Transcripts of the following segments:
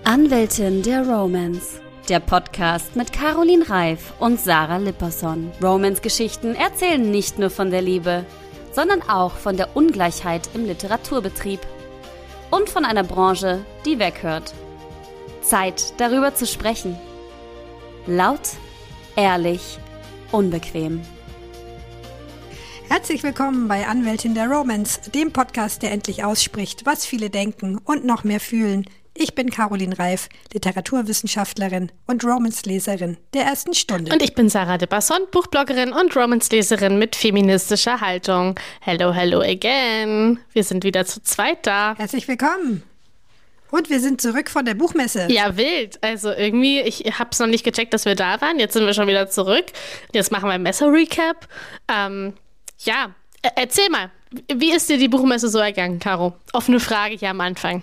Anwältin der Romance. Der Podcast mit Caroline Reif und Sarah Lipperson. Romance-Geschichten erzählen nicht nur von der Liebe, sondern auch von der Ungleichheit im Literaturbetrieb. Und von einer Branche, die weghört. Zeit, darüber zu sprechen. Laut, ehrlich, unbequem. Herzlich willkommen bei Anwältin der Romance, dem Podcast, der endlich ausspricht, was viele denken und noch mehr fühlen. Ich bin Caroline Reif, Literaturwissenschaftlerin und Romance-Leserin der ersten Stunde. Und ich bin Sarah Lipperson, Buchbloggerin und Romance-Leserin mit feministischer Haltung. Hello, hello again. Wir sind wieder zu zweit da. Herzlich willkommen. Und wir sind zurück von der Buchmesse. Ja, wild. Also irgendwie, ich hab's noch nicht gecheckt, dass wir da waren. Jetzt sind wir schon wieder zurück. Jetzt machen wir ein Messe-Recap. Erzähl mal, wie ist dir die Buchmesse so ergangen, Caro? Offene Frage hier am Anfang.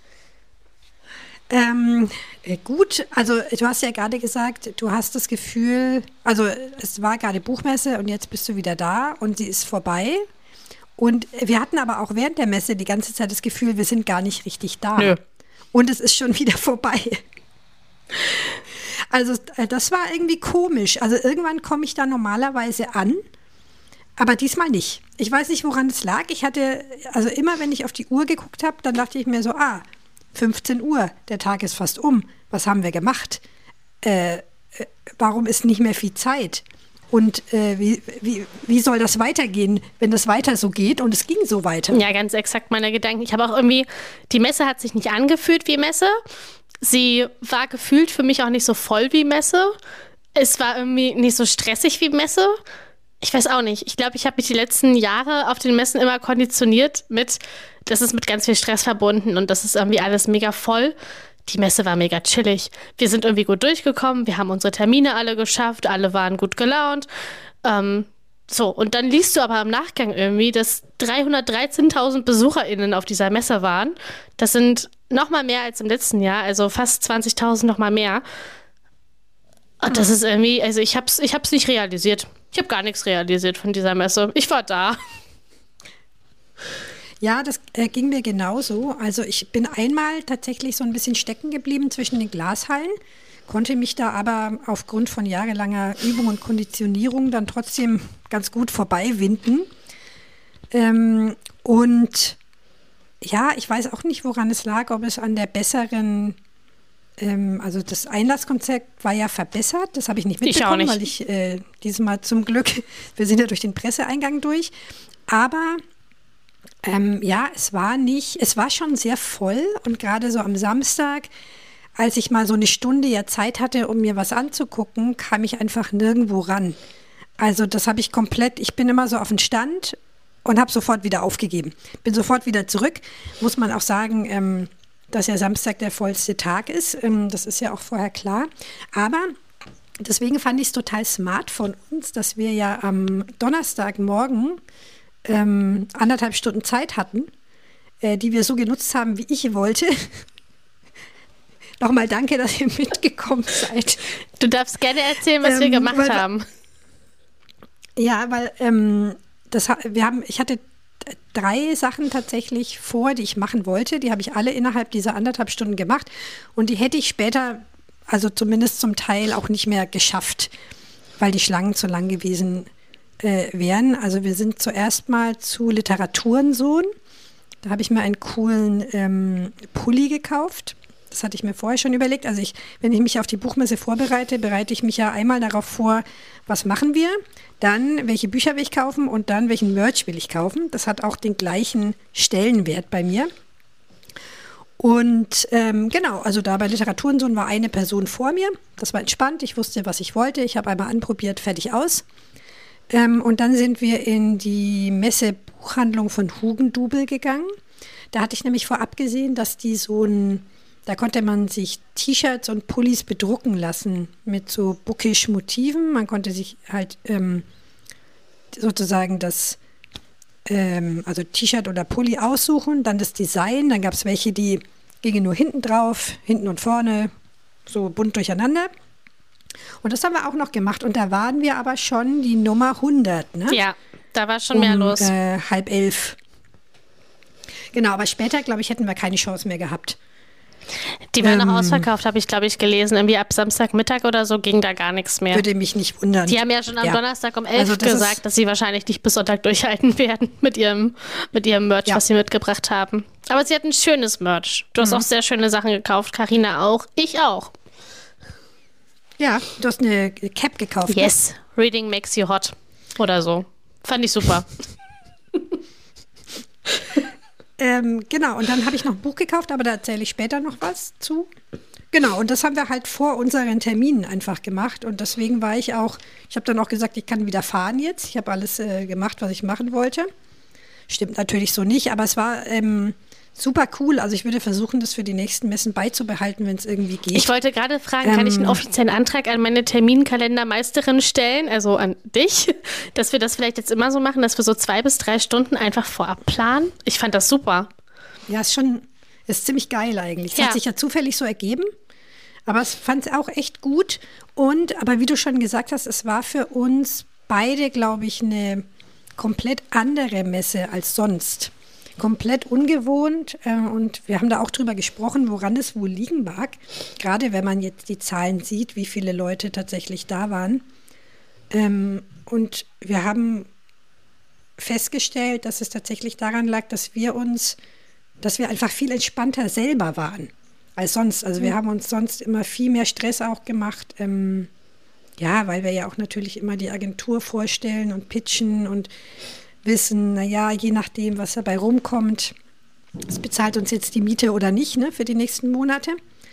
Gut, also du hast ja gerade gesagt, du hast das Gefühl, also es war gerade Buchmesse und jetzt bist du wieder da und sie ist vorbei. Und wir hatten aber auch während der Messe die ganze Zeit das Gefühl, wir sind gar nicht richtig da. Nö. Und es ist schon wieder vorbei. Also das war irgendwie komisch. Also irgendwann komme ich da normalerweise an, aber diesmal nicht. Ich weiß nicht, woran es lag. Also immer wenn ich auf die Uhr geguckt habe, dann dachte ich mir so, 15 Uhr, der Tag ist fast um. Was haben wir gemacht? Warum ist nicht mehr viel Zeit? Und wie soll das weitergehen, wenn das weiter so geht? Und es ging so weiter. Ja, ganz exakt meine Gedanken. Ich habe auch irgendwie, die Messe hat sich nicht angefühlt wie Messe. Sie war gefühlt für mich auch nicht so voll wie Messe. Es war irgendwie nicht so stressig wie Messe. Ich weiß auch nicht. Ich glaube, ich habe mich die letzten Jahre auf den Messen immer konditioniert das ist mit ganz viel Stress verbunden und das ist irgendwie alles mega voll. Die Messe war mega chillig. Wir sind irgendwie gut durchgekommen, wir haben unsere Termine alle geschafft, alle waren gut gelaunt. Und dann liest du aber im Nachgang irgendwie, dass 313.000 BesucherInnen auf dieser Messe waren. Das sind nochmal mehr als im letzten Jahr, also fast 20.000 nochmal mehr. Und das ist irgendwie, also ich hab's nicht realisiert. Ich habe gar nichts realisiert von dieser Messe. Ich war da. Ja, das ging mir genauso. Also ich bin einmal tatsächlich so ein bisschen stecken geblieben zwischen den Glashallen, konnte mich da aber aufgrund von jahrelanger Übung und Konditionierung dann trotzdem ganz gut vorbeiwinden. Und ja, ich weiß auch nicht, woran es lag, ob es an der besseren, also das Einlasskonzept war ja verbessert, das habe ich nicht mitbekommen, ich auch weil nicht. ich dieses Mal zum Glück, wir sind ja durch den Presseeingang durch, aber es war schon sehr voll und gerade so am Samstag, als ich mal so eine Stunde ja Zeit hatte, um mir was anzugucken, kam ich einfach nirgendwo ran. Also das habe ich komplett, ich bin immer so auf den Stand und habe sofort wieder aufgegeben. Bin sofort wieder zurück, muss man auch sagen, dass ja Samstag der vollste Tag ist, das ist ja auch vorher klar, aber deswegen fand ich es total smart von uns, dass wir ja am Donnerstagmorgen 1,5 Stunden Zeit hatten, die wir so genutzt haben, wie ich wollte. Nochmal danke, dass ihr mitgekommen seid. Du darfst gerne erzählen, was wir gemacht haben. Ja, weil ich hatte 3 Sachen tatsächlich vor, die ich machen wollte. Die habe ich alle innerhalb dieser 1,5 Stunden gemacht. Und die hätte ich später, also zumindest zum Teil, auch nicht mehr geschafft, weil die Schlangen zu lang gewesen wären. Also wir sind zuerst mal zu Literaturensohn. Da habe ich mir einen coolen Pulli gekauft. Das hatte ich mir vorher schon überlegt. Also wenn ich mich auf die Buchmesse vorbereite, bereite ich mich ja einmal darauf vor, was machen wir, dann welche Bücher will ich kaufen und dann welchen Merch will ich kaufen. Das hat auch den gleichen Stellenwert bei mir. Und genau, also da bei Literaturensohn war eine Person vor mir. Das war entspannt. Ich wusste, was ich wollte. Ich habe einmal anprobiert, fertig aus. Und dann sind wir in die Messe-Buchhandlung von Hugendubel gegangen. Da hatte ich nämlich vorab gesehen, dass die da konnte man sich T-Shirts und Pullis bedrucken lassen mit so Bookish-Motiven. Man konnte sich halt sozusagen also T-Shirt oder Pulli aussuchen, dann das Design. Dann gab es welche, die gingen nur hinten drauf, hinten und vorne, so bunt durcheinander. Und das haben wir auch noch gemacht. Und da waren wir aber schon die Nummer 100, ne? Ja, da war schon mehr los. 10:30. Genau, aber später, glaube ich, hätten wir keine Chance mehr gehabt. Die waren noch ausverkauft, habe ich, glaube ich, gelesen. Irgendwie ab Samstagmittag oder so ging da gar nichts mehr. Würde mich nicht wundern. Die haben ja schon am Donnerstag um 11 gesagt, dass sie wahrscheinlich nicht bis Sonntag durchhalten werden mit ihrem Merch, was sie mitgebracht haben. Aber sie hatten schönes Merch. Du hast auch sehr schöne Sachen gekauft. Carina auch. Ich auch. Ja, du hast eine Cap gekauft. Yes, ne? Reading makes you hot. Oder so. Fand ich super. Genau, und dann habe ich noch ein Buch gekauft, aber da erzähle ich später noch was zu. Genau, und das haben wir halt vor unseren Terminen einfach gemacht. Und deswegen war ich habe dann auch gesagt, ich kann wieder fahren jetzt. Ich habe alles gemacht, was ich machen wollte. Stimmt natürlich so nicht, aber es war super cool. Also ich würde versuchen, das für die nächsten Messen beizubehalten, wenn es irgendwie geht. Ich wollte gerade fragen, kann ich einen offiziellen Antrag an meine Terminkalendermeisterin stellen, also an dich, dass wir das vielleicht jetzt immer so machen, dass wir so 2 bis 3 Stunden einfach vorab planen? Ich fand das super. Ja, ist ziemlich geil eigentlich. Es hat sich ja zufällig so ergeben, aber ich fand es auch echt gut. Aber wie du schon gesagt hast, es war für uns beide, glaube ich, eine komplett andere Messe als sonst. Komplett ungewohnt und wir haben da auch drüber gesprochen, woran es wohl liegen mag. Gerade wenn man jetzt die Zahlen sieht, wie viele Leute tatsächlich da waren. Und wir haben festgestellt, dass es tatsächlich daran lag, dass wir einfach viel entspannter selber waren als sonst. Also wir haben uns sonst immer viel mehr Stress auch gemacht. Weil wir ja auch natürlich immer die Agentur vorstellen und pitchen und wissen, naja, je nachdem, was dabei rumkommt, es bezahlt uns jetzt die Miete oder nicht, ne, für die nächsten Monate.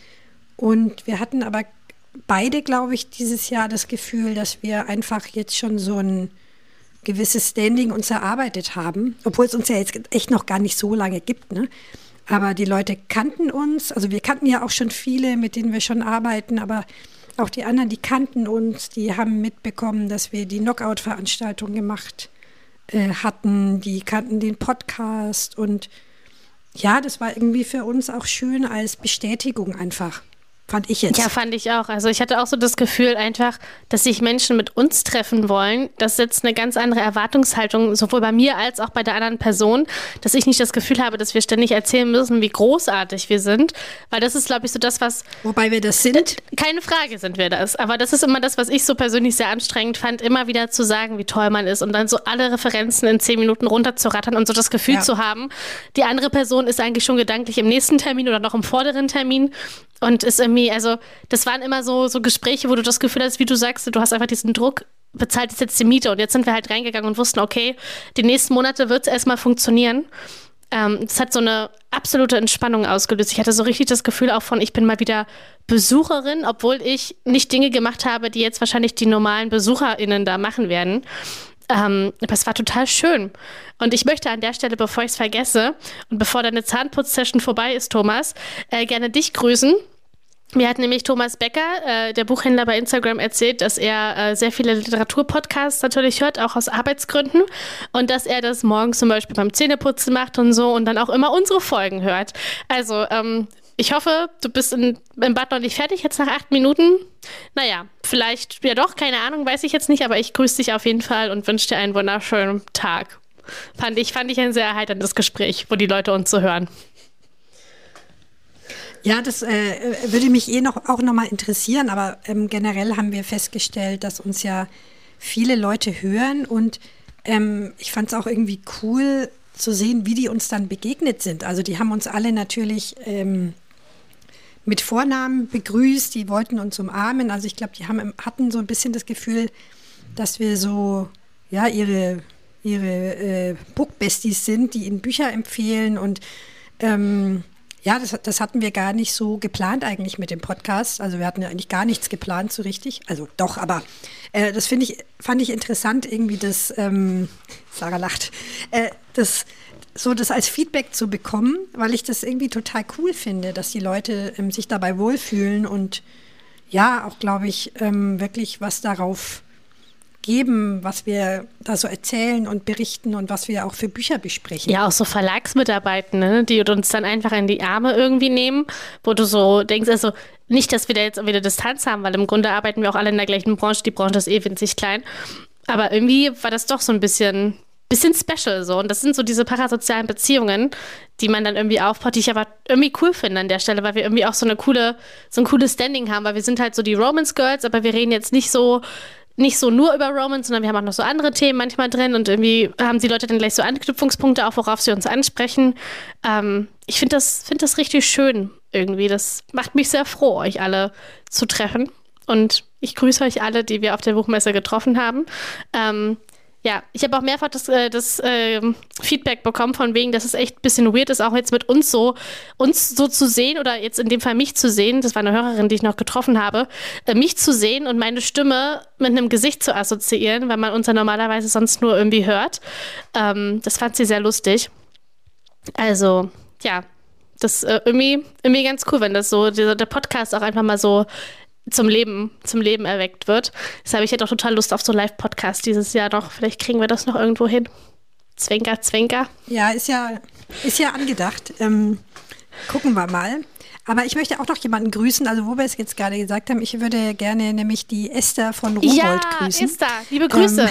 Und wir hatten aber beide, glaube ich, dieses Jahr das Gefühl, dass wir einfach jetzt schon so ein gewisses Standing uns erarbeitet haben, obwohl es uns ja jetzt echt noch gar nicht so lange gibt, ne? Aber die Leute kannten uns, also wir kannten ja auch schon viele, mit denen wir schon arbeiten, aber auch die anderen, die kannten uns, die haben mitbekommen, dass wir die Knockout-Veranstaltung gemacht hatten, die kannten den Podcast und ja, das war irgendwie für uns auch schön als Bestätigung einfach. Fand ich jetzt. Ja, fand ich auch. Also ich hatte auch so das Gefühl einfach, dass sich Menschen mit uns treffen wollen. Das setzt eine ganz andere Erwartungshaltung, sowohl bei mir als auch bei der anderen Person, dass ich nicht das Gefühl habe, dass wir ständig erzählen müssen, wie großartig wir sind. Weil das ist, glaube ich, so das, was... Wobei wir das sind. Keine Frage sind wir das. Aber das ist immer das, was ich so persönlich sehr anstrengend fand, immer wieder zu sagen, wie toll man ist und dann so alle Referenzen in 10 Minuten runterzurattern und so das Gefühl zu haben, die andere Person ist eigentlich schon gedanklich im nächsten Termin oder noch im vorderen Termin. Und ist irgendwie, also das waren immer so Gespräche, wo du das Gefühl hast, wie du sagst, du hast einfach diesen Druck, bezahlt jetzt die Miete. Und jetzt sind wir halt reingegangen und wussten, okay, die nächsten Monate wird es erstmal funktionieren. Das hat so eine absolute Entspannung ausgelöst. Ich hatte so richtig das Gefühl auch von, ich bin mal wieder Besucherin, obwohl ich nicht Dinge gemacht habe, die jetzt wahrscheinlich die normalen BesucherInnen da machen werden. Aber es war total schön. Und ich möchte an der Stelle, bevor ich es vergesse und bevor deine Zahnputz-Session vorbei ist, Thomas, gerne dich grüßen. Mir hat nämlich Thomas Becker, der Buchhändler bei Instagram, erzählt, dass er sehr viele Literaturpodcasts natürlich hört, auch aus Arbeitsgründen. Und dass er das morgens zum Beispiel beim Zähneputzen macht und so und dann auch immer unsere Folgen hört. Also, ich hoffe, du bist im Bad noch nicht fertig, jetzt nach 8 Minuten. Naja, vielleicht, ja doch, keine Ahnung, weiß ich jetzt nicht, aber ich grüße dich auf jeden Fall und wünsche dir einen wunderschönen Tag. Fand ich ein sehr erheiterndes Gespräch, wo die Leute uns so hören. Ja, das würde mich auch noch mal interessieren, aber generell haben wir festgestellt, dass uns ja viele Leute hören und ich fand es auch irgendwie cool zu sehen, wie die uns dann begegnet sind. Also die haben uns alle natürlich mit Vornamen begrüßt, die wollten uns umarmen. Also ich glaube, die hatten so ein bisschen das Gefühl, dass wir so ja ihre Book-Besties sind, die ihnen Bücher empfehlen und ja, das hatten wir gar nicht so geplant eigentlich mit dem Podcast. Also wir hatten ja eigentlich gar nichts geplant so richtig. Also doch, aber das fand ich interessant, irgendwie das, Sarah lacht, das als Feedback zu bekommen, weil ich das irgendwie total cool finde, dass die Leute sich dabei wohlfühlen und ja, auch, glaube ich, wirklich was darauf geben, was wir da so erzählen und berichten und was wir auch für Bücher besprechen. Ja, auch so Verlagsmitarbeitende, die uns dann einfach in die Arme irgendwie nehmen, wo du so denkst, also nicht, dass wir da jetzt wieder Distanz haben, weil im Grunde arbeiten wir auch alle in der gleichen Branche, die Branche ist winzig klein, aber irgendwie war das doch so ein bisschen bisschen special so. Und das sind so diese parasozialen Beziehungen, die man dann irgendwie aufbaut, die ich aber irgendwie cool finde an der Stelle, weil wir irgendwie auch so ein cooles Standing haben, weil wir sind halt so die Romance Girls, aber wir reden jetzt nicht so nur über Romance, sondern wir haben auch noch so andere Themen manchmal drin und irgendwie haben die Leute dann gleich so Anknüpfungspunkte auch, worauf sie uns ansprechen. Ich finde das richtig schön irgendwie. Das macht mich sehr froh, euch alle zu treffen. Und ich grüße euch alle, die wir auf der Buchmesse getroffen haben. Ja, ich habe auch mehrfach das Feedback bekommen von wegen, dass es echt ein bisschen weird ist, auch jetzt mit uns so zu sehen oder jetzt in dem Fall mich zu sehen, das war eine Hörerin, die ich noch getroffen habe, mich zu sehen und meine Stimme mit einem Gesicht zu assoziieren, weil man uns ja normalerweise sonst nur irgendwie hört. Das fand sie sehr lustig. Also, ja, das ist irgendwie ganz cool, wenn das so, der Podcast auch einfach mal so zum Leben erweckt wird. Deshalb habe ich ja doch total Lust auf so Live-Podcast dieses Jahr noch. Vielleicht kriegen wir das noch irgendwo hin. Zwinker, Zwinker. Ja, ist ja angedacht. Gucken wir mal. Aber ich möchte auch noch jemanden grüßen, also wo wir es jetzt gerade gesagt haben, ich würde gerne nämlich die Esther von Rowohlt grüßen. Ja, Esther, liebe Grüße.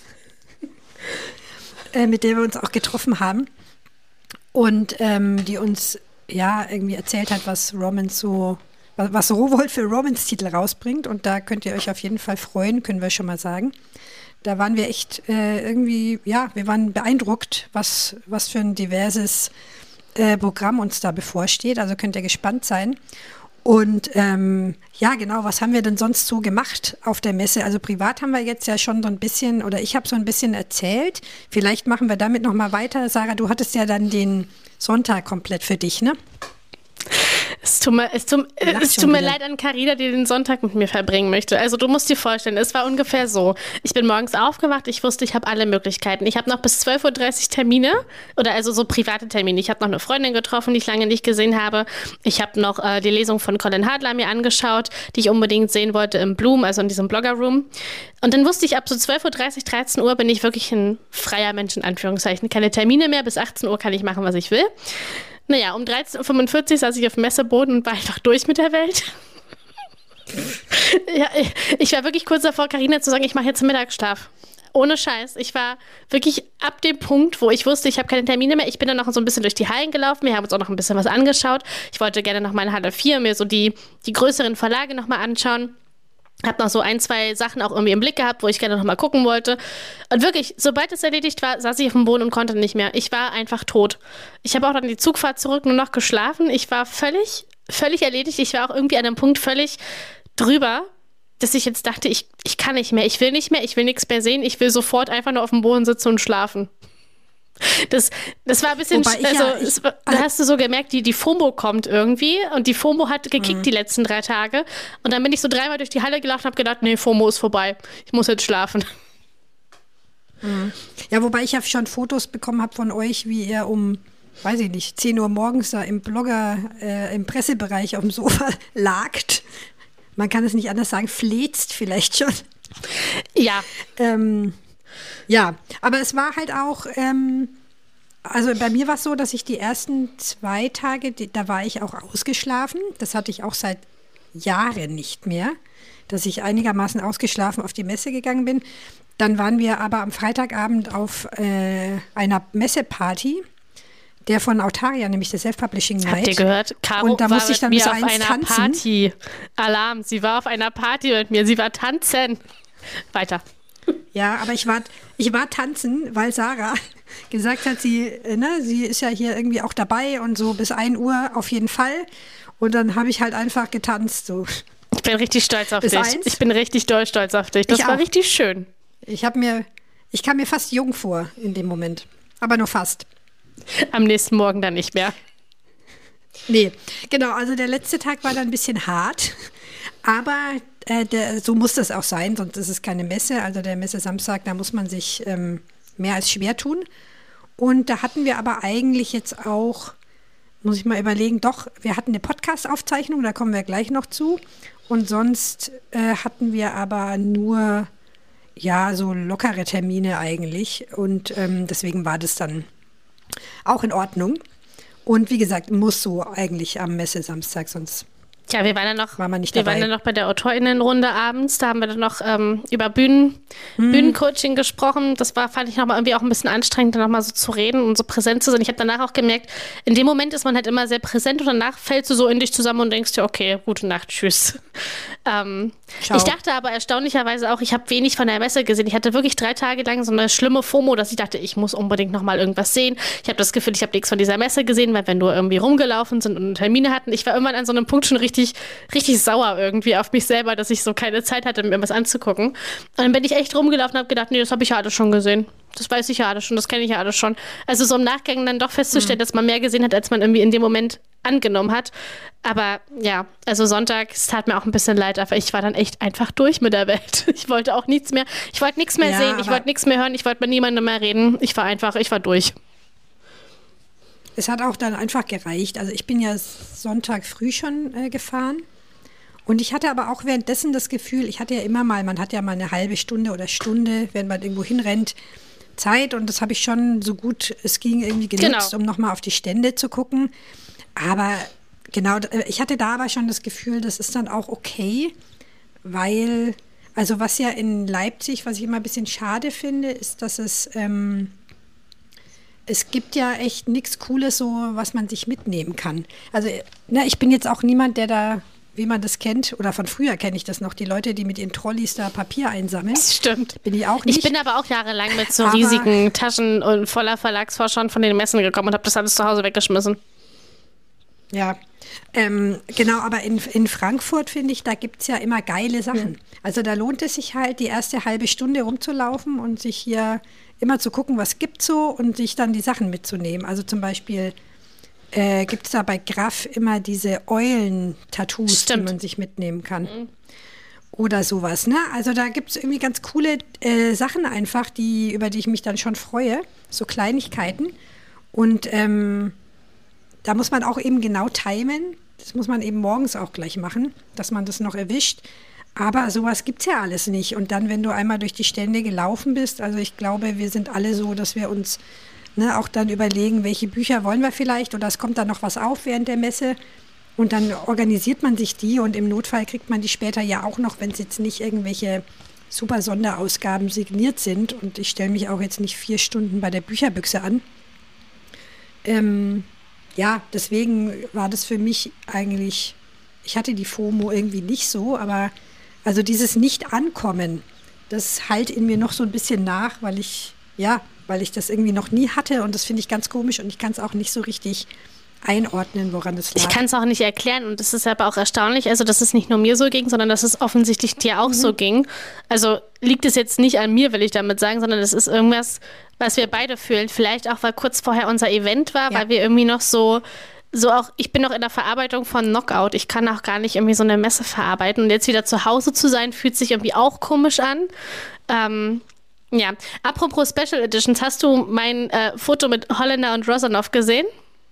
Mit der wir uns auch getroffen haben und die uns ja irgendwie erzählt hat, was Rowohlt für Romance-Titel rausbringt. Und da könnt ihr euch auf jeden Fall freuen, können wir schon mal sagen. Da waren wir echt wir waren beeindruckt, was für ein diverses Programm uns da bevorsteht. Also könnt ihr gespannt sein. Und genau, was haben wir denn sonst so gemacht auf der Messe? Also privat haben wir jetzt ja schon so ein bisschen, oder ich habe so ein bisschen erzählt. Vielleicht machen wir damit nochmal weiter. Sarah, du hattest ja dann den Sonntag komplett für dich, ne? Es tut mir leid an Carina, die den Sonntag mit mir verbringen möchte. Also du musst dir vorstellen, es war ungefähr so. Ich bin morgens aufgewacht, ich wusste, ich habe alle Möglichkeiten. Ich habe noch bis 12.30 Uhr Termine, oder also so private Termine. Ich habe noch eine Freundin getroffen, die ich lange nicht gesehen habe. Ich habe noch die Lesung von Colin Hadler mir angeschaut, die ich unbedingt sehen wollte im Bloom, also in diesem Blogger-Room. Und dann wusste ich, ab so 12.30 Uhr, 13 Uhr bin ich wirklich ein freier Mensch, in Anführungszeichen. Keine Termine mehr, bis 18 Uhr kann ich machen, was ich will. Naja, um 13.45 Uhr saß ich auf dem Messeboden und war einfach durch mit der Welt. Ja, ich war wirklich kurz davor, Carina zu sagen, ich mache jetzt einen Mittagsschlaf. Ohne Scheiß. Ich war wirklich ab dem Punkt, wo ich wusste, ich habe keine Termine mehr. Ich bin dann noch so ein bisschen durch die Hallen gelaufen. Wir haben uns auch noch ein bisschen was angeschaut. Ich wollte gerne noch mal in Halle 4 mir so die größeren Verlage noch mal anschauen. Hab noch so 1, 2 Sachen auch irgendwie im Blick gehabt, wo ich gerne noch mal gucken wollte. Und wirklich, sobald es erledigt war, saß ich auf dem Boden und konnte nicht mehr. Ich war einfach tot. Ich habe auch dann die Zugfahrt zurück nur noch geschlafen. Ich war völlig erledigt. Ich war auch irgendwie an einem Punkt völlig drüber, dass ich jetzt dachte, ich kann nicht mehr. Ich will nicht mehr. Ich will nichts mehr sehen. Ich will sofort einfach nur auf dem Boden sitzen und schlafen. Das war ein bisschen, da hast du so gemerkt, die FOMO kommt irgendwie und die FOMO hat gekickt die letzten 3 Tage und dann bin ich so 3-mal durch die Halle gelaufen und habe gedacht, nee, FOMO ist vorbei, ich muss jetzt schlafen. Ja, wobei ich ja schon Fotos bekommen habe von euch, wie ihr um, weiß ich nicht, 10 Uhr morgens da im im Pressebereich auf dem Sofa lagt. Man kann es nicht anders sagen, fläzt vielleicht schon. Ja. Ja, aber es war halt auch, also bei mir war es so, dass ich die ersten 2 Tage, da war ich auch ausgeschlafen. Das hatte ich auch seit Jahren nicht mehr, dass ich einigermaßen ausgeschlafen auf die Messe gegangen bin. Dann waren wir aber am Freitagabend auf einer Messeparty, der von Autaria, nämlich der Self-Publishing Night. Habt ihr gehört? Caro und da war musste ich dann mit mir bis auf 1 einer tanzen. Party. Alarm, sie war auf einer Party mit mir, sie war tanzen. Weiter. Ja, aber ich war tanzen, weil Sarah gesagt hat, sie ist ja hier irgendwie auch dabei und so bis 1 Uhr auf jeden Fall. Und dann habe ich halt einfach getanzt. So. Ich bin richtig stolz auf Bis dich. 1? Ich bin richtig doll stolz auf dich. Das Ich war auch. richtig schön. Ich kam mir fast jung vor in dem Moment. Aber nur fast. Am nächsten Morgen dann nicht mehr. Nee, genau, also der letzte Tag war dann ein bisschen hart. Aber so muss das auch sein, sonst ist es keine Messe. Also der Messe Samstag, da muss man sich mehr als schwer tun. Und da hatten wir aber eigentlich jetzt auch, muss ich mal überlegen, doch, wir hatten eine Podcast-Aufzeichnung, da kommen wir gleich noch zu. Und sonst hatten wir aber nur, ja, so lockere Termine eigentlich. Und deswegen war das dann auch in Ordnung. Und wie gesagt, muss so eigentlich am Messe Samstag, sonst Ja, wir waren dann noch, war man nicht wir dabei. waren dann noch bei der AutorInnenrunde abends. Da haben wir dann noch über Bühnencoaching gesprochen. Das fand ich nochmal irgendwie auch ein bisschen anstrengend, dann nochmal so zu reden und so präsent zu sein. Ich habe danach auch gemerkt, in dem Moment ist man halt immer sehr präsent und danach fällst du so in dich zusammen und denkst dir, okay, gute Nacht, tschüss. Ich dachte aber erstaunlicherweise auch, ich habe wenig von der Messe gesehen. Ich hatte wirklich 3 Tage lang so eine schlimme FOMO, dass ich dachte, ich muss unbedingt nochmal irgendwas sehen. Ich habe das Gefühl, ich habe nichts von dieser Messe gesehen, weil wir nur irgendwie rumgelaufen sind und Termine hatten. Ich war irgendwann an so einem Punkt schon richtig sauer irgendwie auf mich selber, dass ich so keine Zeit hatte, mir was anzugucken. Und dann bin ich echt rumgelaufen und habe gedacht, nee, das habe ich ja alles schon gesehen. Das weiß ich ja alles schon, das kenne ich ja alles schon. Also so im Nachgang dann doch festzustellen, dass man mehr gesehen hat, als man irgendwie in dem Moment angenommen hat. Aber ja, also Sonntag, es tat mir auch ein bisschen leid, aber ich war dann echt einfach durch mit der Welt. Ich wollte auch nichts mehr, ich wollte nichts mehr sehen, ich wollte nichts mehr hören, ich wollte mit niemandem mehr reden. Ich war durch. Es hat auch dann einfach gereicht. Also ich bin ja Sonntag früh schon gefahren und ich hatte aber auch währenddessen das Gefühl, ich hatte ja immer mal, man hat ja mal eine halbe Stunde oder Stunde, wenn man irgendwo hinrennt, Zeit und das habe ich schon so gut es ging irgendwie genutzt, um nochmal auf die Stände zu gucken. Aber genau, ich hatte da aber schon das Gefühl, das ist dann auch okay, weil, also was ja in Leipzig, was ich immer ein bisschen schade finde, ist, dass es gibt ja echt nichts Cooles, so was man sich mitnehmen kann. Also ich bin jetzt auch niemand, der da, wie man das kennt, oder von früher kenne ich das noch, die Leute, die mit ihren Trolleys da Papier einsammeln. Das stimmt. Bin ich auch nicht. Ich bin aber auch jahrelang mit so riesigen Taschen und voller Verlagsvorschau von den Messen gekommen und habe das alles zu Hause weggeschmissen. Ja, genau, aber in Frankfurt, finde ich, da gibt es ja immer geile Sachen. Also da lohnt es sich halt, die erste halbe Stunde rumzulaufen und sich hier immer zu gucken, was gibt's so und sich dann die Sachen mitzunehmen. Also zum Beispiel gibt es da bei Graff immer diese Eulen-Tattoos, die man sich mitnehmen kann. Oder sowas, ne? Also da gibt es irgendwie ganz coole Sachen einfach, über die ich mich dann schon freue. So Kleinigkeiten. Und da muss man auch eben genau timen. Das muss man eben morgens auch gleich machen, dass man das noch erwischt. Aber sowas gibt es ja alles nicht. Und dann, wenn du einmal durch die Stände gelaufen bist, also ich glaube, wir sind alle so, dass wir uns auch dann überlegen, welche Bücher wollen wir vielleicht oder es kommt dann noch was auf während der Messe. Und dann organisiert man sich die und im Notfall kriegt man die später ja auch noch, wenn es jetzt nicht irgendwelche super Sonderausgaben signiert sind. Und ich stelle mich auch jetzt nicht 4 Stunden bei der Bücherbüchse an. Ja, deswegen war das für mich eigentlich, ich hatte die FOMO irgendwie nicht so, aber also dieses Nicht-Ankommen, das halt in mir noch so ein bisschen nach, weil ich das irgendwie noch nie hatte und das finde ich ganz komisch und ich kann es auch nicht so richtig einordnen, woran das lag. Ich kann es auch nicht erklären und das ist aber auch erstaunlich, also dass es nicht nur mir so ging, sondern dass es offensichtlich dir auch so ging. Also liegt es jetzt nicht an mir, will ich damit sagen, sondern das ist irgendwas, was wir beide fühlen. Vielleicht auch, weil kurz vorher unser Event war, weil wir irgendwie noch so auch, ich bin noch in der Verarbeitung von Knockout. Ich kann auch gar nicht irgendwie so eine Messe verarbeiten und jetzt wieder zu Hause zu sein, fühlt sich irgendwie auch komisch an. Ja, apropos Special Editions, hast du mein Foto mit Holländer und Rosanov gesehen?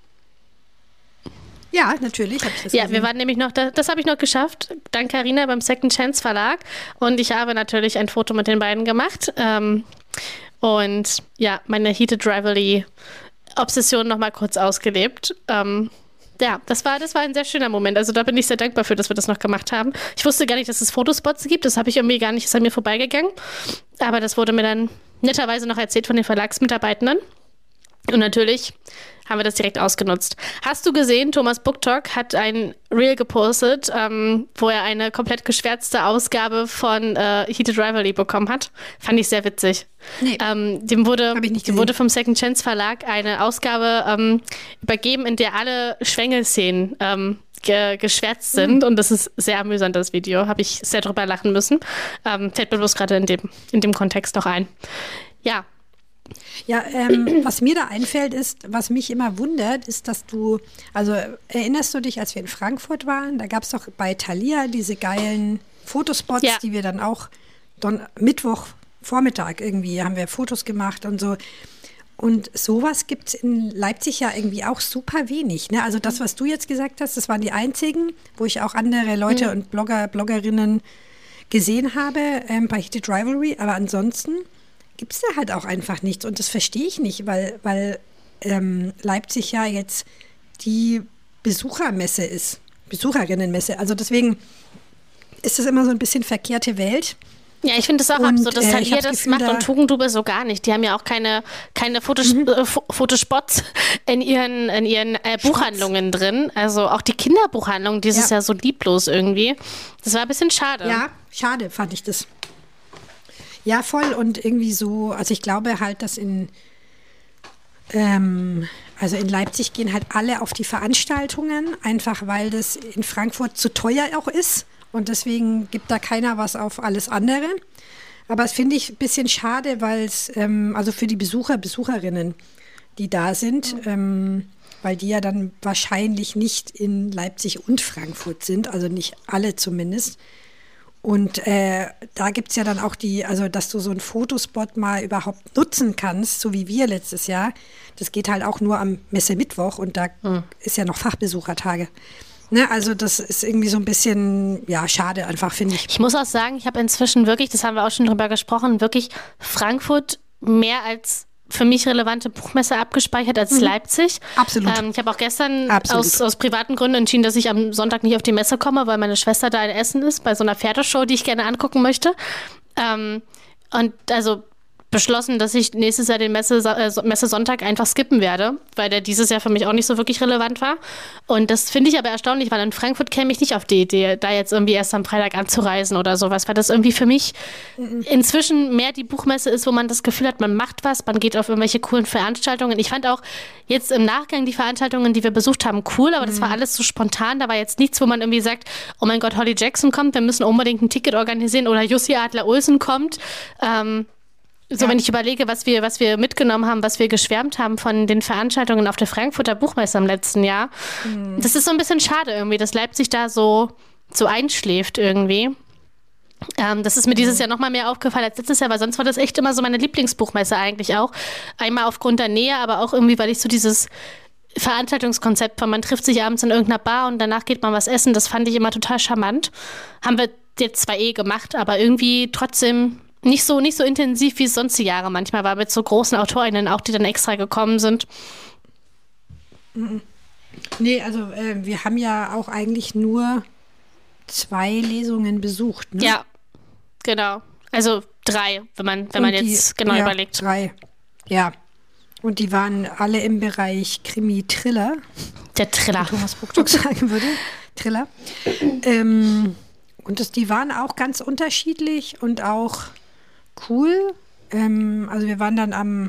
Ja, natürlich habe ich das gesehen. Wir waren nämlich noch, das habe ich noch geschafft, dank Carina beim Second Chance Verlag. Und ich habe natürlich ein Foto mit den beiden gemacht. Und ja, meine Heated Rivalry Obsession nochmal kurz ausgelebt. Das war ein sehr schöner Moment. Also da bin ich sehr dankbar für, dass wir das noch gemacht haben. Ich wusste gar nicht, dass es Fotospots gibt. Das habe ich irgendwie gar nicht, ist an mir vorbeigegangen. Aber das wurde mir dann netterweise noch erzählt von den Verlagsmitarbeitenden. Und natürlich haben wir das direkt ausgenutzt. Hast du gesehen, Thomas Booktalk hat ein Reel gepostet, wo er eine komplett geschwärzte Ausgabe von Heated Rivalry bekommen hat? Fand ich sehr witzig. Nee, dem wurde vom Second Chance Verlag eine Ausgabe übergeben, in der alle Schwängelszenen geschwärzt sind. Und das ist sehr amüsant, das Video. Habe ich sehr drüber lachen müssen. Fällt mir bloß gerade in dem Kontext noch ein. Ja. Ja, was mir da einfällt, was mich immer wundert, ist, dass also erinnerst du dich, als wir in Frankfurt waren, da gab es doch bei Thalia diese geilen Fotospots, die wir dann auch Mittwochvormittag irgendwie, haben wir Fotos gemacht und so. Und sowas gibt es in Leipzig ja irgendwie auch super wenig. Ne? Also das, was du jetzt gesagt hast, das waren die einzigen, wo ich auch andere Leute und Bloggerinnen gesehen habe bei Heated Rivalry, aber ansonsten gibt es da halt auch einfach nichts. Und das verstehe ich nicht, weil Leipzig ja jetzt die Besuchermesse ist Besucherinnenmesse. Also deswegen ist das immer so ein bisschen verkehrte Welt. Ja, ich finde das auch absurd, dass Thalia das macht und Tugendube so gar nicht. Die haben ja auch keine Fotospots in ihren Buchhandlungen drin. Also auch die Kinderbuchhandlung dieses Jahr so lieblos irgendwie. Das war ein bisschen schade. Ja, schade fand ich das. Ja, voll und irgendwie so, also ich glaube halt, dass in Leipzig gehen halt alle auf die Veranstaltungen, einfach weil das in Frankfurt zu teuer auch ist. Und deswegen gibt da keiner was auf alles andere. Aber das finde ich ein bisschen schade, weil es, also für die Besucherinnen, die da sind, weil die ja dann wahrscheinlich nicht in Leipzig und Frankfurt sind, also nicht alle zumindest. Und da gibt es ja dann auch dass du so einen Fotospot mal überhaupt nutzen kannst, so wie wir letztes Jahr. Das geht halt auch nur am Messe-Mittwoch und da ist ja noch Fachbesuchertage. Ne, also das ist irgendwie so ein bisschen, schade einfach, finde ich. Ich muss auch sagen, ich habe inzwischen wirklich, das haben wir auch schon drüber gesprochen, wirklich Frankfurt mehr als für mich relevante Buchmesse abgespeichert als Leipzig. Absolut. Ich habe auch gestern aus privaten Gründen entschieden, dass ich am Sonntag nicht auf die Messe komme, weil meine Schwester da in Essen ist, bei so einer Pferdeshow, die ich gerne angucken möchte. Und also beschlossen, dass ich nächstes Jahr den Messe-Sonntag einfach skippen werde, weil der dieses Jahr für mich auch nicht so wirklich relevant war. Und das finde ich aber erstaunlich, weil in Frankfurt käme ich nicht auf die Idee, da jetzt irgendwie erst am Freitag anzureisen oder sowas, weil das irgendwie für mich inzwischen mehr die Buchmesse ist, wo man das Gefühl hat, man macht was, man geht auf irgendwelche coolen Veranstaltungen. Ich fand auch jetzt im Nachgang die Veranstaltungen, die wir besucht haben, cool, aber das war alles so spontan. Da war jetzt nichts, wo man irgendwie sagt, oh mein Gott, Holly Jackson kommt, wir müssen unbedingt ein Ticket organisieren oder Jussi Adler-Olsen kommt. Wenn ich überlege, was wir mitgenommen haben, was wir geschwärmt haben von den Veranstaltungen auf der Frankfurter Buchmesse im letzten Jahr, das ist so ein bisschen schade irgendwie, dass Leipzig da so einschläft irgendwie. Das ist mir dieses Jahr nochmal mehr aufgefallen als letztes Jahr, weil sonst war das echt immer so meine Lieblingsbuchmesse eigentlich auch. Einmal aufgrund der Nähe, aber auch irgendwie, weil ich so dieses Veranstaltungskonzept von man trifft sich abends in irgendeiner Bar und danach geht man was essen, das fand ich immer total charmant. Haben wir jetzt zwar gemacht, aber irgendwie trotzdem nicht so intensiv, wie es sonst die Jahre manchmal war, mit so großen AutorInnen auch, die dann extra gekommen sind. Nee, also wir haben ja auch eigentlich nur 2 Lesungen besucht, ne? Ja, genau. Also 3, wenn man jetzt genau überlegt. 3, ja. Und die waren alle im Bereich Krimi-Thriller. Der Thriller. Wie Thomas Bruckdorf sagen würde. Thriller. Und die waren auch ganz unterschiedlich und auch cool. Also wir waren dann am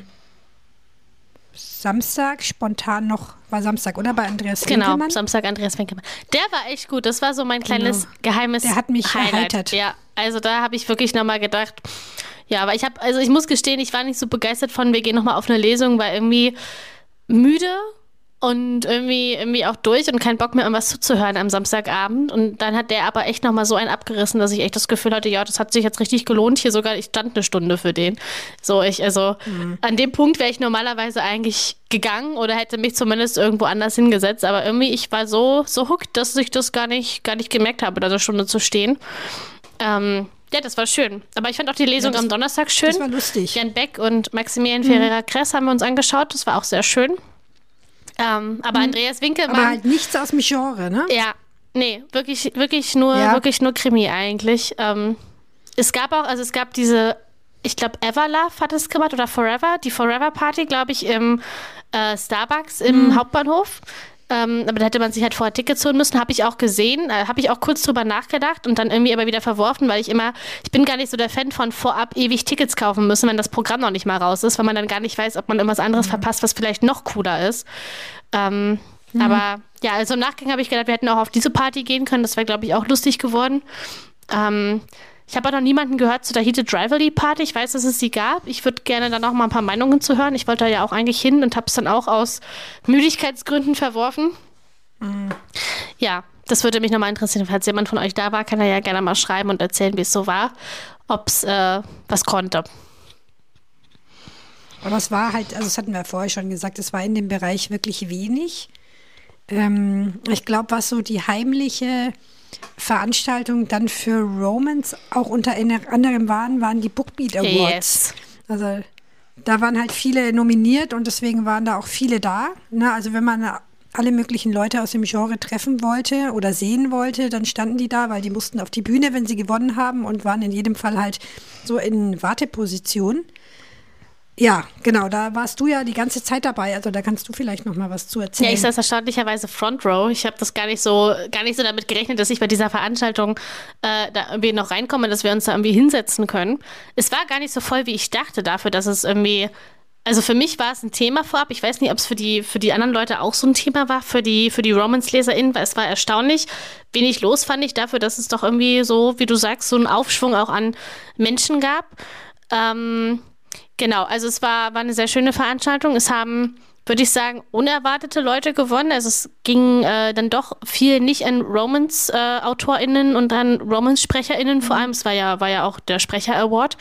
Samstag spontan noch, war Samstag, oder? Bei Andreas Winkelmann. Genau, Samstag Andreas Winkelmann. Der war echt gut. Das war so mein kleines geheimes Der hat mich Highlight. erheitert. Ja, also da habe ich wirklich nochmal gedacht, ja, aber ich muss gestehen, ich war nicht so begeistert von, wir gehen nochmal auf eine Lesung, weil irgendwie müde und irgendwie auch durch und keinen Bock mehr, irgendwas zuzuhören am Samstagabend. Und dann hat der aber echt nochmal so einen abgerissen, dass ich echt das Gefühl hatte, ja, das hat sich jetzt richtig gelohnt. Hier sogar, ich stand eine Stunde für den. An dem Punkt wäre ich normalerweise eigentlich gegangen oder hätte mich zumindest irgendwo anders hingesetzt. Aber irgendwie, ich war so hooked, dass ich das gar nicht gemerkt habe, da eine Stunde zu stehen. Ja, das war schön. Aber ich fand auch die Lesung am Donnerstag schön. Das war lustig. Jan Beck und Maximilian Ferreira-Kress haben wir uns angeschaut. Das war auch sehr schön. Aber Andreas Winkelmann... Aber halt nichts aus dem Genre, ne? Ja, nee, wirklich nur Krimi eigentlich. Es gab diese, ich glaube Everlove hat es gemacht oder Forever, die Forever Party, glaube ich, im Starbucks im Hauptbahnhof. Aber da hätte man sich halt vorher Tickets holen müssen, habe ich auch gesehen, habe ich auch kurz drüber nachgedacht und dann irgendwie aber wieder verworfen, weil ich bin gar nicht so der Fan von vorab ewig Tickets kaufen müssen, wenn das Programm noch nicht mal raus ist, weil man dann gar nicht weiß, ob man irgendwas anderes verpasst, was vielleicht noch cooler ist. Aber ja, also im Nachgang habe ich gedacht, wir hätten auch auf diese Party gehen können, das wäre, glaube ich, auch lustig geworden. Ich habe auch noch niemanden gehört zu der Heated Rivalry Party. Ich weiß, dass es sie gab. Ich würde gerne da noch mal ein paar Meinungen zu hören. Ich wollte da ja auch eigentlich hin und habe es dann auch aus Müdigkeitsgründen verworfen. Ja, das würde mich nochmal interessieren. Falls jemand von euch da war, kann er ja gerne mal schreiben und erzählen, wie es so war. Ob es was konnte. Aber es war halt, also das hatten wir vorher schon gesagt, es war in dem Bereich wirklich wenig. Ich glaube, was so die heimliche Veranstaltung dann für Romance auch unter anderem waren die Bookbeat Awards. Yes. Also da waren halt viele nominiert und deswegen waren da auch viele da. Ne? Also wenn man alle möglichen Leute aus dem Genre treffen wollte oder sehen wollte, dann standen die da, weil die mussten auf die Bühne, wenn sie gewonnen haben und waren in jedem Fall halt so in Warteposition. Ja, genau, da warst du ja die ganze Zeit dabei, also da kannst du vielleicht noch mal was zu erzählen. Ja, ich saß erstaunlicherweise Front Row. Ich habe das gar nicht so damit gerechnet, dass ich bei dieser Veranstaltung da irgendwie noch reinkomme, dass wir uns da irgendwie hinsetzen können. Es war gar nicht so voll, wie ich dachte, dafür, dass es irgendwie, also für mich war es ein Thema vorab. Ich weiß nicht, ob es für die anderen Leute auch so ein Thema war, für die Romance-LeserInnen, weil es war erstaunlich wenig los, fand ich, dafür, dass es doch irgendwie so, wie du sagst, so einen Aufschwung auch an Menschen gab. Genau, also es war eine sehr schöne Veranstaltung. Es haben, würde ich sagen, unerwartete Leute gewonnen. Also es ging dann doch viel nicht an Romance-AutorInnen und an Romance-SprecherInnen vor allem. Es war ja auch der Sprecher-Award.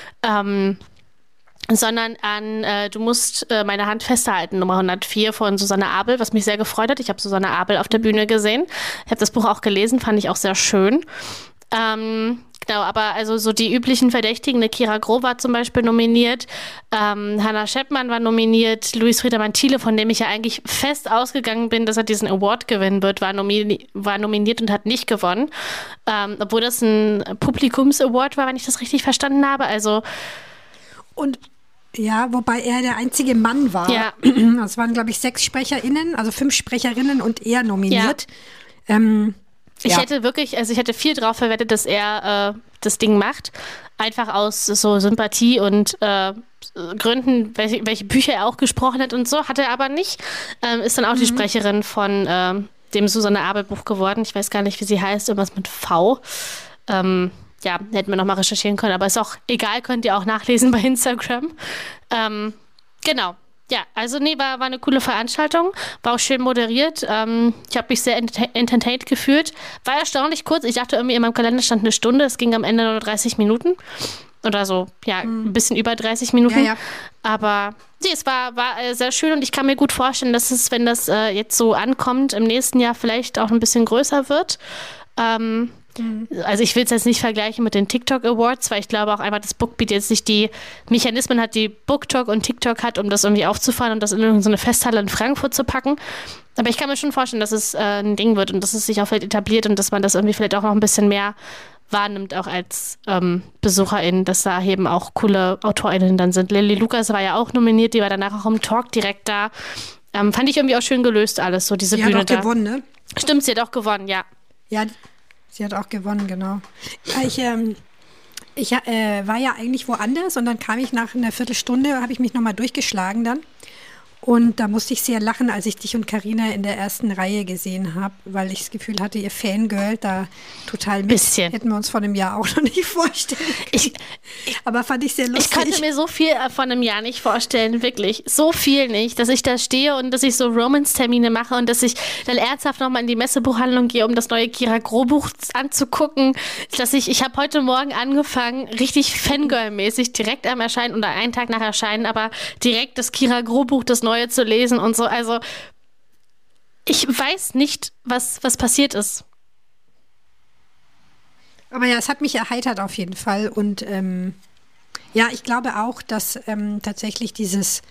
Sondern an Du musst meine Hand festhalten, Nummer 104 von Susanne Abel, was mich sehr gefreut hat. Ich habe Susanne Abel auf der Bühne gesehen. Ich habe das Buch auch gelesen, fand ich auch sehr schön. Genau, aber also so die üblichen Verdächtigen, Kira Groh war zum Beispiel nominiert, Hannah Scheppmann war nominiert, Luis Friedemann Thiele, von dem ich ja eigentlich fest ausgegangen bin, dass er diesen Award gewinnen wird, war nominiert und hat nicht gewonnen, obwohl das ein Publikums-Award war, wenn ich das richtig verstanden habe, also und ja, wobei er der einzige Mann war. Ja. Es waren, glaube ich, 6 SprecherInnen, also 5 SprecherInnen und er nominiert. Ja. Ich hätte viel drauf verwettet, dass er das Ding macht. Einfach aus so Sympathie und Gründen, welche Bücher er auch gesprochen hat und so. Hat er aber nicht. Ist dann auch die Sprecherin von dem Susanne Abel Buch geworden. Ich weiß gar nicht, wie sie heißt. Irgendwas mit V. Hätten wir nochmal recherchieren können. Aber ist auch egal, könnt ihr auch nachlesen bei Instagram. Genau. Ja, also war eine coole Veranstaltung, war auch schön moderiert. Ich habe mich sehr entertained gefühlt. War erstaunlich kurz. Ich dachte irgendwie, in meinem Kalender stand eine Stunde. Es ging am Ende nur 30 Minuten. Oder so, ein bisschen über 30 Minuten. Ja. Aber es war sehr schön und ich kann mir gut vorstellen, dass es, wenn das jetzt so ankommt, im nächsten Jahr vielleicht auch ein bisschen größer wird. Also ich will es jetzt nicht vergleichen mit den TikTok Awards, weil ich glaube auch einfach, dass BookBeat jetzt nicht die Mechanismen hat, die BookTok und TikTok hat, um das irgendwie aufzufahren und das in so eine Festhalle in Frankfurt zu packen. Aber ich kann mir schon vorstellen, dass es ein Ding wird und dass es sich auch vielleicht etabliert und dass man das irgendwie vielleicht auch noch ein bisschen mehr wahrnimmt, auch als BesucherInnen, dass da eben auch coole AutorInnen dann sind. Lilly Lucas war ja auch nominiert, die war danach auch im Talk direkt da. Fand ich irgendwie auch schön gelöst alles, so diese Bühne da. Sie hat auch gewonnen, ne? Stimmt, sie hat auch gewonnen, ja. Ja, sie hat auch gewonnen, genau. Ich war ja eigentlich woanders und dann kam ich nach einer Viertelstunde, habe ich mich nochmal durchgeschlagen dann. Und da musste ich sehr lachen, als ich dich und Carina in der ersten Reihe gesehen habe, weil ich das Gefühl hatte, ihr Fangirl da total mit. Bisschen. Hätten wir uns vor einem Jahr auch noch nicht vorstellen können. Aber fand ich sehr lustig. Ich konnte mir so viel von einem Jahr nicht vorstellen, wirklich. So viel nicht, dass ich da stehe und dass ich so Romance-Termine mache und dass ich dann ernsthaft nochmal in die Messebuchhandlung gehe, um das neue Kira Groh-Buch anzugucken. Ich habe heute Morgen angefangen, richtig Fangirl-mäßig, direkt am Erscheinen oder einen Tag nach Erscheinen, aber direkt das Kira Groh-Buch, das neue zu lesen und so. Also ich weiß nicht, was passiert ist. Aber ja, es hat mich erheitert auf jeden Fall. Und ich glaube auch, dass tatsächlich dieses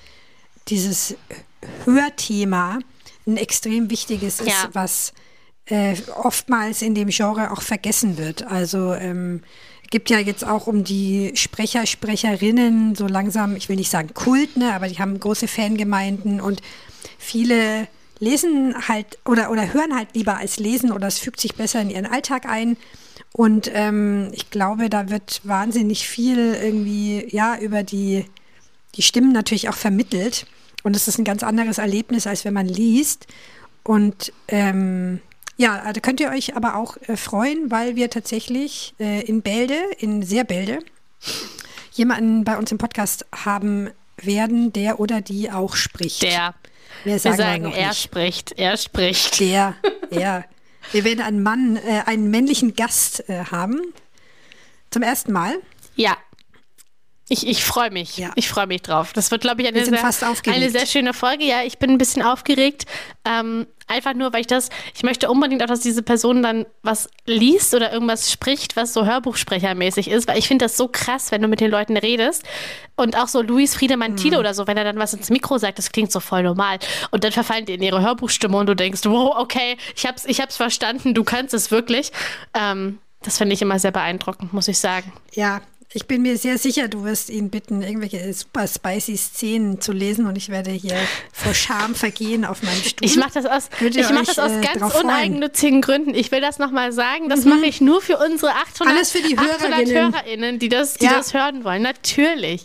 Hörthema ein extrem wichtiges ist, was oftmals in dem Genre auch vergessen wird. Also gibt ja jetzt auch um die Sprecherinnen so langsam, ich will nicht sagen Kult, ne, aber die haben große Fangemeinden und viele lesen halt oder hören halt lieber als lesen oder es fügt sich besser in ihren Alltag ein. Und ich glaube, da wird wahnsinnig viel irgendwie über die Stimmen natürlich auch vermittelt. Und es ist ein ganz anderes Erlebnis, als wenn man liest. Und da könnt ihr euch aber auch freuen, weil wir tatsächlich in Seerbälde, jemanden bei uns im Podcast haben werden, der oder die auch spricht. Wir sagen er spricht. Wir werden einen männlichen Gast haben. Zum ersten Mal. Ja. Ich freue mich. Ja. Ich freue mich drauf. Das wird, glaube ich, Wir sind fast aufgeregt. eine sehr schöne Folge. Ja, ich bin ein bisschen aufgeregt. Einfach nur, weil ich möchte unbedingt auch, dass diese Person dann was liest oder irgendwas spricht, was so Hörbuchsprechermäßig ist, weil ich finde das so krass, wenn du mit den Leuten redest und auch so Luis Friedemann Thiele oder so, wenn er dann was ins Mikro sagt, das klingt so voll normal und dann verfallen die in ihre Hörbuchstimme und du denkst, wow, okay, ich hab's verstanden, du kannst es wirklich. Das finde ich immer sehr beeindruckend, muss ich sagen. Ja, ich bin mir sehr sicher, du wirst ihn bitten, irgendwelche super spicy Szenen zu lesen und ich werde hier vor Scham vergehen auf meinem Stuhl. Ich mache das aus ganz uneigennützigen Gründen. Ich will das nochmal sagen, das mache ich nur für unsere 800, Alles für die 800 HörerInnen, die das hören wollen. Natürlich.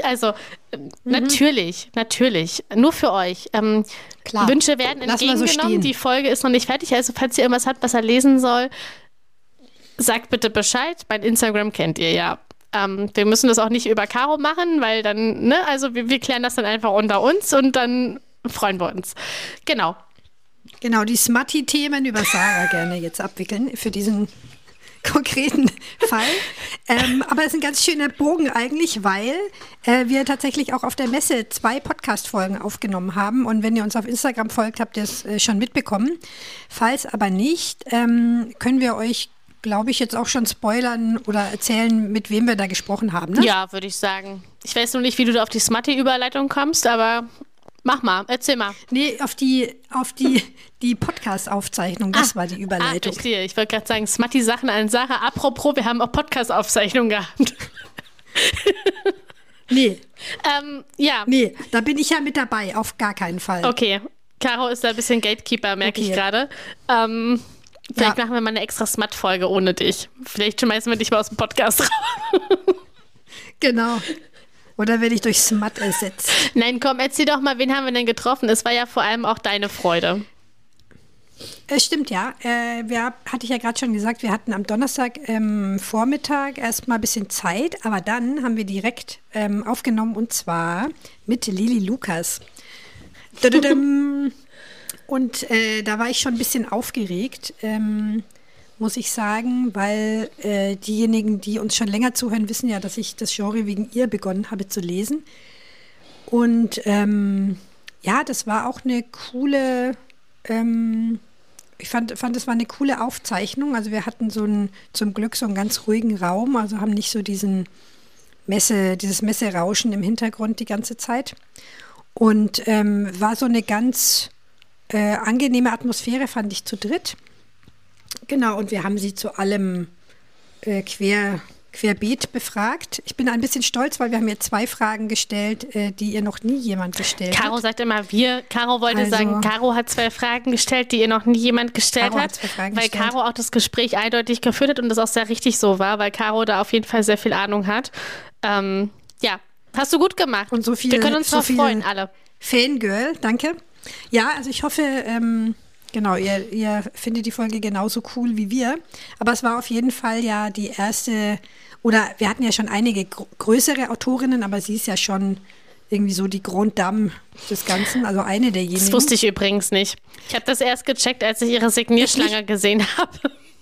Natürlich. Nur für euch. Klar. Wünsche werden entgegengenommen. So die Folge ist noch nicht fertig. Also falls ihr irgendwas habt, was er lesen soll, sagt bitte Bescheid. Mein Instagram kennt ihr ja. Wir müssen das auch nicht über Caro machen, weil dann, also wir klären das dann einfach unter uns und dann freuen wir uns. Genau, die Smutty-Themen über Sarah gerne jetzt abwickeln für diesen konkreten Fall. Aber es ist ein ganz schöner Bogen eigentlich, weil wir tatsächlich auch auf der Messe 2 Podcast-Folgen aufgenommen haben. Und wenn ihr uns auf Instagram folgt, habt ihr es schon mitbekommen. Falls aber nicht, können wir euch, glaube ich, jetzt auch schon spoilern oder erzählen, mit wem wir da gesprochen haben. Ne? Ja, würde ich sagen. Ich weiß nur nicht, wie du da auf die Smutty-Überleitung kommst, aber mach mal, erzähl mal. Nee, auf die Podcast-Aufzeichnung, das war die Überleitung. Verstehe. Ich wollte gerade sagen, Smutty-Sachen an Sarah. Apropos, wir haben auch Podcast-Aufzeichnungen gehabt. Nee. Ja. Nee, da bin ich ja mit dabei, auf gar keinen Fall. Okay. Caro ist da ein bisschen Gatekeeper, merke ich gerade. Vielleicht machen wir mal eine extra Smut-Folge ohne dich. Vielleicht schmeißen wir dich mal aus dem Podcast raus. Genau. Oder werde ich durch Smut ersetzt? Nein, komm, erzähl doch mal, wen haben wir denn getroffen? Es war ja vor allem auch deine Freude. Stimmt, ja. Hatte ich ja gerade schon gesagt, wir hatten am Donnerstag Vormittag erstmal ein bisschen Zeit, aber dann haben wir direkt aufgenommen und zwar mit Lili Lukas. Und da war ich schon ein bisschen aufgeregt, muss ich sagen, weil diejenigen, die uns schon länger zuhören, wissen ja, dass ich das Genre wegen ihr begonnen habe zu lesen. Und das war auch eine coole, ich fand, es war eine coole Aufzeichnung. Also wir hatten zum Glück so einen ganz ruhigen Raum, also haben nicht so dieses Messerauschen im Hintergrund die ganze Zeit. Und war so eine ganz angenehme Atmosphäre, fand ich, zu dritt. Genau, und wir haben sie zu allem querbeet befragt. Ich bin ein bisschen stolz, weil wir haben ihr 2 Fragen gestellt, die ihr noch nie jemand gestellt hat. Caro sagt immer wir. Caro wollte sagen, Caro hat 2 Fragen gestellt, die ihr noch nie jemand gestellt hat. Weil Caro auch das Gespräch eindeutig geführt hat und das auch sehr richtig so war, weil Caro da auf jeden Fall sehr viel Ahnung hat. Hast du gut gemacht. Und so viel, wir können uns drauf freuen, alle. Fangirl, danke. Ja, also ich hoffe, ihr findet die Folge genauso cool wie wir. Aber es war auf jeden Fall ja die erste, oder wir hatten ja schon einige größere Autorinnen, aber sie ist ja schon irgendwie so die Grande Dame des Ganzen, also eine derjenigen. Das wusste ich übrigens nicht. Ich habe das erst gecheckt, als ich ihre Signierschlange gesehen habe.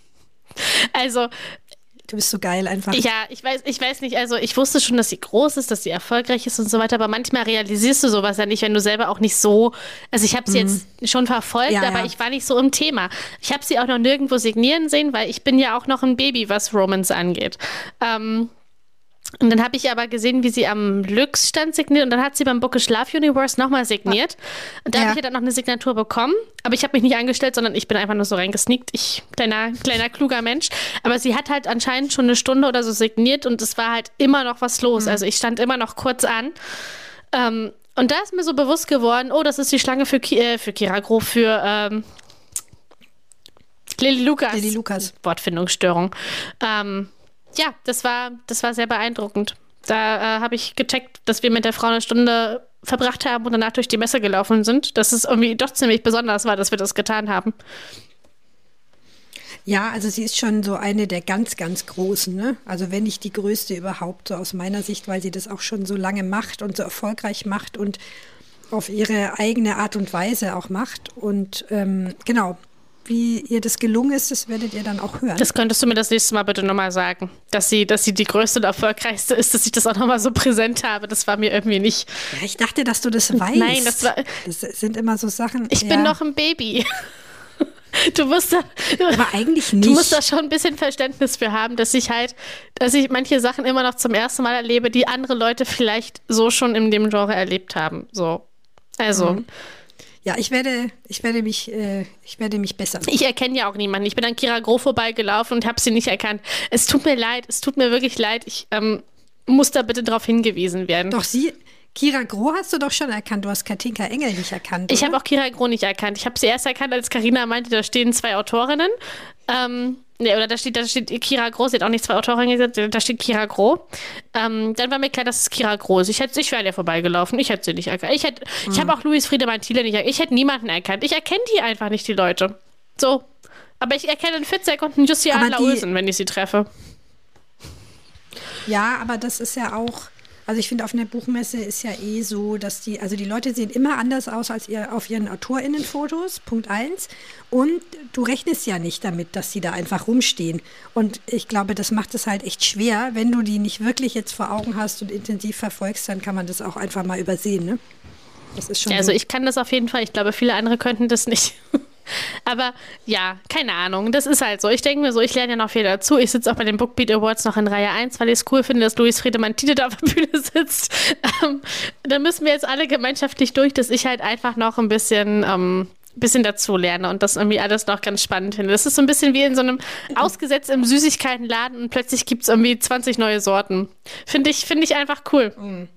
Also du bist so geil einfach. Ja, ich weiß nicht, also ich wusste schon, dass sie groß ist, dass sie erfolgreich ist und so weiter, aber manchmal realisierst du sowas ja nicht, wenn du selber auch nicht so, also ich habe sie jetzt schon verfolgt, aber ich war nicht so im Thema. Ich habe sie auch noch nirgendwo signieren sehen, weil ich bin ja auch noch ein Baby, was Romance angeht. Und dann habe ich aber gesehen, wie sie am Lux-Stand signiert und dann hat sie beim Bookish Love Universe nochmal signiert. Und da habe ich ja dann noch eine Signatur bekommen, aber ich habe mich nicht angestellt, sondern ich bin einfach nur so reingesneakt. Ich, kleiner kluger Mensch. Aber sie hat halt anscheinend schon eine Stunde oder so signiert und es war halt immer noch was los. Also ich stand immer noch kurz an. Und da ist mir so bewusst geworden, oh, das ist die Schlange für Kira Groh, für Lili Lukas. Wortfindungsstörung. Ja, das war sehr beeindruckend. Da habe ich gecheckt, dass wir mit der Frau eine Stunde verbracht haben und danach durch die Messe gelaufen sind. Dass es irgendwie doch ziemlich besonders war, dass wir das getan haben. Ja, also sie ist schon so eine der ganz, ganz Großen, ne? Also wenn nicht die größte überhaupt, so aus meiner Sicht, weil sie das auch schon so lange macht und so erfolgreich macht und auf ihre eigene Art und Weise auch macht. Und genau, wie ihr das gelungen ist, das werdet ihr dann auch hören. Das könntest du mir das nächste Mal bitte nochmal sagen, dass sie die größte und erfolgreichste ist, dass ich das auch nochmal so präsent habe. Das war mir irgendwie nicht. Ja, ich dachte, dass du das weißt. Nein, das sind immer so Sachen. Ich bin noch ein Baby. Du musst da, aber eigentlich nicht. Du musst da schon ein bisschen Verständnis für haben, dass ich manche Sachen immer noch zum ersten Mal erlebe, die andere Leute vielleicht so schon in dem Genre erlebt haben. So. Also. Mhm. Ja, ich werde mich bessern. Ich erkenne ja auch niemanden. Ich bin an Kira Groh vorbeigelaufen und habe sie nicht erkannt. Es tut mir leid, es tut mir wirklich leid. Ich muss da bitte darauf hingewiesen werden. Doch, Kira Groh hast du doch schon erkannt. Du hast Katinka Engel nicht erkannt, Ich habe auch Kira Groh nicht erkannt. Ich habe sie erst erkannt, als Carina meinte, da stehen 2 Autorinnen. Oder da steht Kira Groh, sie hat auch nicht 2 Autorinnen gesagt, da steht Kira Groh. Dann war mir klar, dass es Kira Groh ist. Ich wäre an ihr vorbeigelaufen, ich hätte sie nicht erkannt. Ich habe auch Louis Friedemann Thiele nicht erkannt. Ich hätte niemanden erkannt. Ich erkenne die einfach nicht, die Leute. So. Aber ich erkenne in 40 Sekunden Jussi Adler-Olsen, wenn ich sie treffe. Ja, aber das ist ja auch, also ich finde, auf einer Buchmesse ist ja so, dass die Leute sehen immer anders aus als auf ihren AutorInnenfotos, Punkt 1. Und du rechnest ja nicht damit, dass sie da einfach rumstehen. Und ich glaube, das macht es halt echt schwer. Wenn du die nicht wirklich jetzt vor Augen hast und intensiv verfolgst, dann kann man das auch einfach mal übersehen, ne? Das ist schon also ich kann das auf jeden Fall. Ich glaube, viele andere könnten das nicht. Aber ja, keine Ahnung, das ist halt so. Ich denke mir so, ich lerne ja noch viel dazu. Ich sitze auch bei den Bookbeat Awards noch in Reihe 1, weil ich es cool finde, dass Louis Friedemann Thiele da auf der Bühne sitzt. Da müssen wir jetzt alle gemeinschaftlich durch, dass ich halt einfach noch ein bisschen dazu lerne und das irgendwie alles noch ganz spannend finde. Das ist so ein bisschen wie in so einem ausgesetzt im Süßigkeitenladen und plötzlich gibt es irgendwie 20 neue Sorten. Finde ich einfach cool.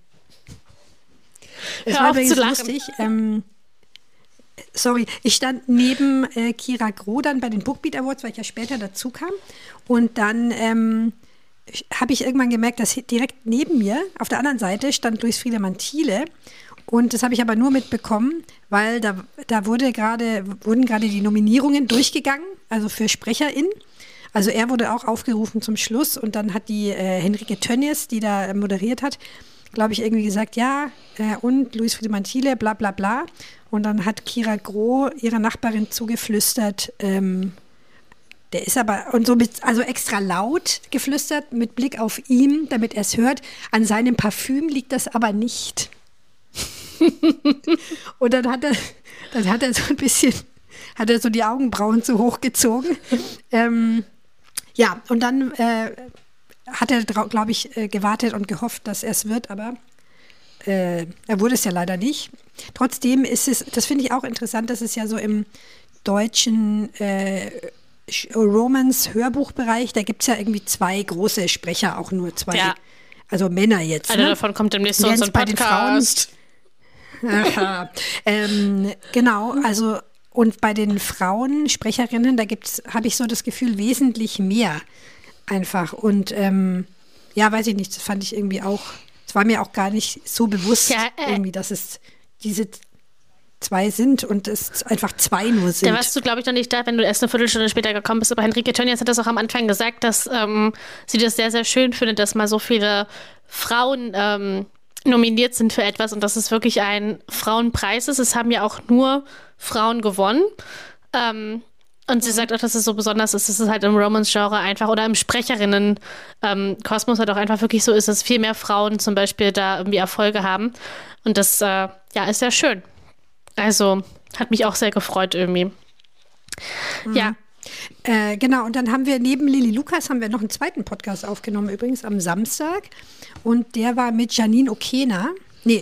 Es war übrigens lustig. Sorry, ich stand neben Kira Groh dann bei den Bookbeat Awards, weil ich ja später dazu kam. Und dann habe ich irgendwann gemerkt, dass direkt neben mir, auf der anderen Seite, stand Louis Friedemann Thiele. Und das habe ich aber nur mitbekommen, weil da wurden gerade die Nominierungen durchgegangen, also für SprecherInnen. Also er wurde auch aufgerufen zum Schluss und dann hat die Henrike Tönnies, die da moderiert hat, glaube ich, irgendwie gesagt, ja, und Louis Friedemann Thiele, bla bla bla. Und dann hat Kira Groh ihrer Nachbarin zugeflüstert, der ist aber, und so also extra laut geflüstert, mit Blick auf ihn, damit er es hört, an seinem Parfüm liegt das aber nicht. Und dann hat er so ein bisschen, hat er so die Augenbrauen zu hoch gezogen. Ja, und dann hat er, glaube ich, gewartet und gehofft, dass er es wird, aber er wurde es ja leider nicht. Trotzdem ist es, das finde ich auch interessant, dass es ja so im deutschen Romance-Hörbuchbereich, da gibt es ja irgendwie 2 große Sprecher, auch nur 2, ja. Also Männer jetzt. Einer davon kommt demnächst zu uns ein Podcast. Genau, also und bei den Frauen, Sprecherinnen, da habe ich so das Gefühl, wesentlich mehr einfach. Und ja, weiß ich nicht, das fand ich irgendwie auch, es war mir auch gar nicht so bewusst, ja, irgendwie, dass es diese 2 sind und es einfach 2 nur sind. Da warst du, glaube ich, noch nicht da, wenn du erst eine Viertelstunde später gekommen bist. Aber Henrike Tönnies hat das auch am Anfang gesagt, dass sie das sehr, sehr schön findet, dass mal so viele Frauen nominiert sind für etwas und dass es wirklich ein Frauenpreis ist. Es haben ja auch nur Frauen gewonnen. Und sie sagt auch, dass es so besonders ist, dass es halt im Romance-Genre einfach oder im Sprecherinnen-Kosmos halt auch einfach wirklich so ist, dass viel mehr Frauen zum Beispiel da irgendwie Erfolge haben. Und das, ja, ist sehr schön. Also, hat mich auch sehr gefreut irgendwie. Mhm. Ja. Genau, und dann haben wir neben Lili Lukas haben wir noch einen zweiten Podcast aufgenommen, übrigens am Samstag. Und der war mit Janine Ukena.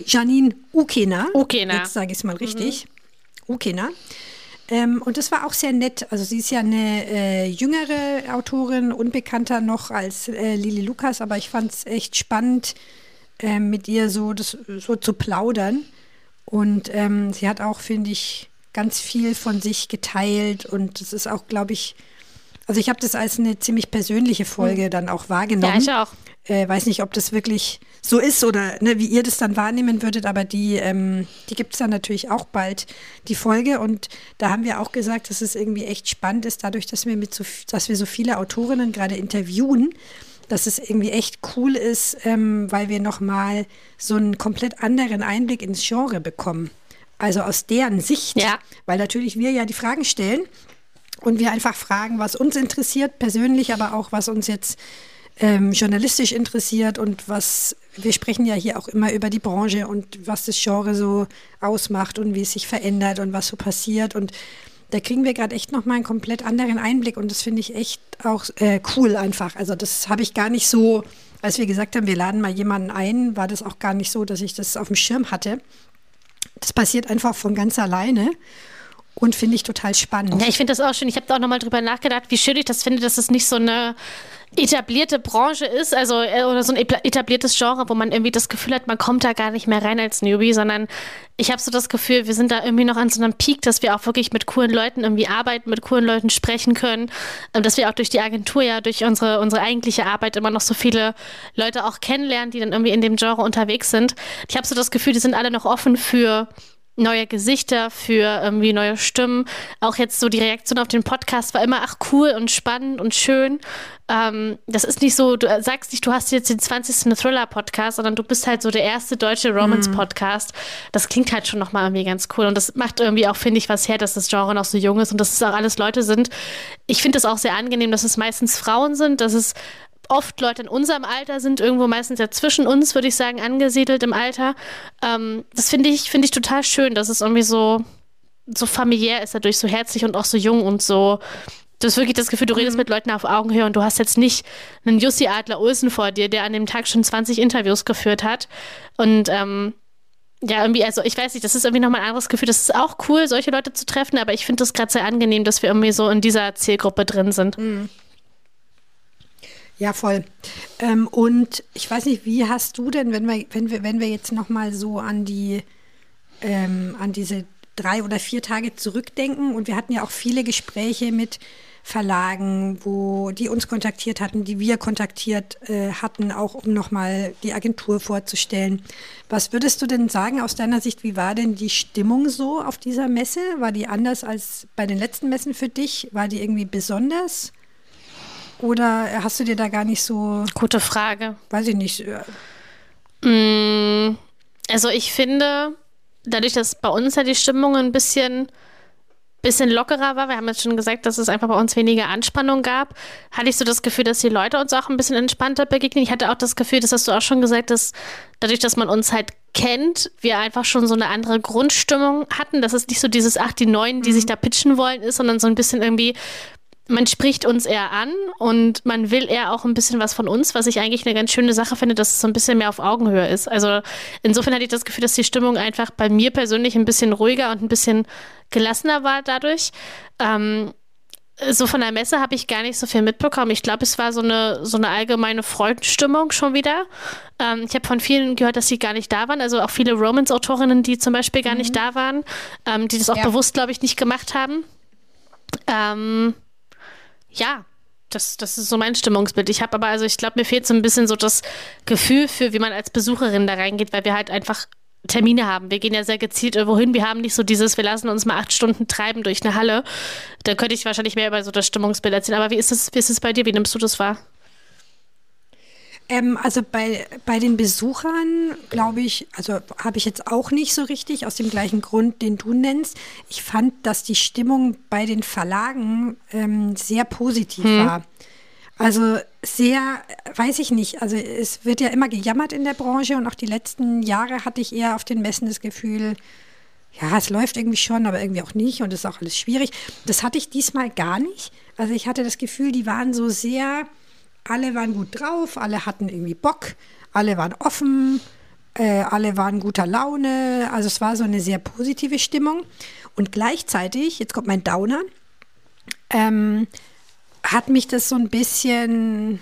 Jetzt sage ich es mal richtig. Ukena. Und das war auch sehr nett. Also sie ist ja eine jüngere Autorin, unbekannter noch als Lili Lukas, aber ich fand es echt spannend, mit ihr so zu plaudern. Und sie hat auch, finde ich, ganz viel von sich geteilt. Und das ist auch, glaube ich, also ich habe das als eine ziemlich persönliche Folge dann auch wahrgenommen. Ja, ich auch. Weiß nicht, ob das wirklich so ist oder ne, wie ihr das dann wahrnehmen würdet, aber die gibt es dann natürlich auch bald, die Folge. Und da haben wir auch gesagt, dass es irgendwie echt spannend ist, dadurch, dass wir dass wir so viele Autorinnen gerade interviewen, dass es irgendwie echt cool ist, weil wir nochmal so einen komplett anderen Einblick ins Genre bekommen. Also aus deren Sicht, weil natürlich wir ja die Fragen stellen. und wir einfach fragen, was uns interessiert persönlich, aber auch was uns jetzt journalistisch interessiert und wir sprechen ja hier auch immer über die Branche und was das Genre so ausmacht und wie es sich verändert und was so passiert und da kriegen wir gerade echt nochmal einen komplett anderen Einblick und das finde ich echt auch cool einfach. Also das habe ich gar nicht so, als wir gesagt haben, wir laden mal jemanden ein, war das auch gar nicht so, dass ich das auf dem Schirm hatte. Das passiert einfach von ganz alleine. Und finde ich total spannend. Ja, ich finde das auch schön. Ich habe da auch nochmal drüber nachgedacht, wie schön ich das finde, dass es nicht so eine etablierte Branche ist, also oder so ein etabliertes Genre, wo man irgendwie das Gefühl hat, man kommt da gar nicht mehr rein als Newbie, sondern ich habe so das Gefühl, wir sind da irgendwie noch an so einem Peak, dass wir auch wirklich mit coolen Leuten irgendwie arbeiten, mit coolen Leuten sprechen können, dass wir auch durch die Agentur, ja, durch unsere eigentliche Arbeit immer noch so viele Leute auch kennenlernen, die dann irgendwie in dem Genre unterwegs sind. Ich habe so das Gefühl, die sind alle noch offen für neue Gesichter, für irgendwie neue Stimmen. Auch jetzt so die Reaktion auf den Podcast war immer, ach cool und spannend und schön. Das ist nicht so, du sagst nicht, du hast jetzt den 20. Thriller-Podcast, sondern du bist halt so der erste deutsche Romance-Podcast. Das klingt halt schon nochmal irgendwie ganz cool. Und das macht irgendwie auch, finde ich, was her, dass das Genre noch so jung ist und dass es auch alles Leute sind. Ich finde es auch sehr angenehm, dass es meistens Frauen sind, dass es oft Leute in unserem Alter sind, irgendwo meistens ja zwischen uns, würde ich sagen, angesiedelt im Alter. Das finde ich total schön, dass es irgendwie so familiär ist, dadurch so herzlich und auch so jung und so. Du hast wirklich das Gefühl, du redest mit Leuten auf Augenhöhe und du hast jetzt nicht einen Jussi Adler-Olsen vor dir, der an dem Tag schon 20 Interviews geführt hat. Und ja, irgendwie, also ich weiß nicht, das ist irgendwie nochmal ein anderes Gefühl. Das ist auch cool, solche Leute zu treffen, aber ich finde das gerade sehr angenehm, dass wir irgendwie so in dieser Zielgruppe drin sind. Mhm. Ja, voll. Und ich weiß nicht, wie hast du denn, wenn wir jetzt nochmal so an diese 3 oder 4 Tage zurückdenken und wir hatten ja auch viele Gespräche mit Verlagen, die uns kontaktiert hatten, die wir kontaktiert hatten, auch um nochmal die Agentur vorzustellen. Was würdest du denn sagen aus deiner Sicht, wie war denn die Stimmung so auf dieser Messe? War die anders als bei den letzten Messen für dich? War die irgendwie besonders? Oder hast du dir da gar nicht so... Gute Frage. Weiß ich nicht. Also ich finde, dadurch, dass bei uns ja die Stimmung ein bisschen lockerer war, wir haben jetzt schon gesagt, dass es einfach bei uns weniger Anspannung gab, hatte ich so das Gefühl, dass die Leute uns auch ein bisschen entspannter begegnen. Ich hatte auch das Gefühl, das hast du auch schon gesagt, dass dadurch, dass man uns halt kennt, wir einfach schon so eine andere Grundstimmung hatten, dass es nicht so dieses, die Neuen, die sich da pitchen wollen ist, sondern so ein bisschen irgendwie... Man spricht uns eher an und man will eher auch ein bisschen was von uns, was ich eigentlich eine ganz schöne Sache finde, dass es so ein bisschen mehr auf Augenhöhe ist. Also insofern hatte ich das Gefühl, dass die Stimmung einfach bei mir persönlich ein bisschen ruhiger und ein bisschen gelassener war dadurch. So von der Messe habe ich gar nicht so viel mitbekommen. Ich glaube, es war so eine allgemeine Freudenstimmung schon wieder. Ich habe von vielen gehört, dass sie gar nicht da waren. Also auch viele Romance-Autorinnen, die zum Beispiel gar nicht da waren, die das auch bewusst, glaube ich, nicht gemacht haben. Ja, das ist so mein Stimmungsbild. Ich glaube, mir fehlt so ein bisschen so das Gefühl für, wie man als Besucherin da reingeht, weil wir halt einfach Termine haben. Wir gehen ja sehr gezielt irgendwo hin. Wir haben nicht so wir lassen uns mal 8 Stunden treiben durch eine Halle. Da könnte ich wahrscheinlich mehr über so das Stimmungsbild erzählen. Aber wie ist es bei dir? Wie nimmst du das wahr? Also bei den Besuchern, glaube ich, also habe ich jetzt auch nicht so richtig, aus dem gleichen Grund, den du nennst. Ich fand, dass die Stimmung bei den Verlagen sehr positiv war. Also sehr, weiß ich nicht, also es wird ja immer gejammert in der Branche und auch die letzten Jahre hatte ich eher auf den Messen das Gefühl, ja, es läuft irgendwie schon, aber irgendwie auch nicht und es ist auch alles schwierig. Das hatte ich diesmal gar nicht. Also ich hatte das Gefühl, die waren so sehr... Alle waren gut drauf, alle hatten irgendwie Bock, alle waren offen, alle waren guter Laune. Also es war so eine sehr positive Stimmung. Und gleichzeitig, jetzt kommt mein Downer, hat mich das so ein bisschen,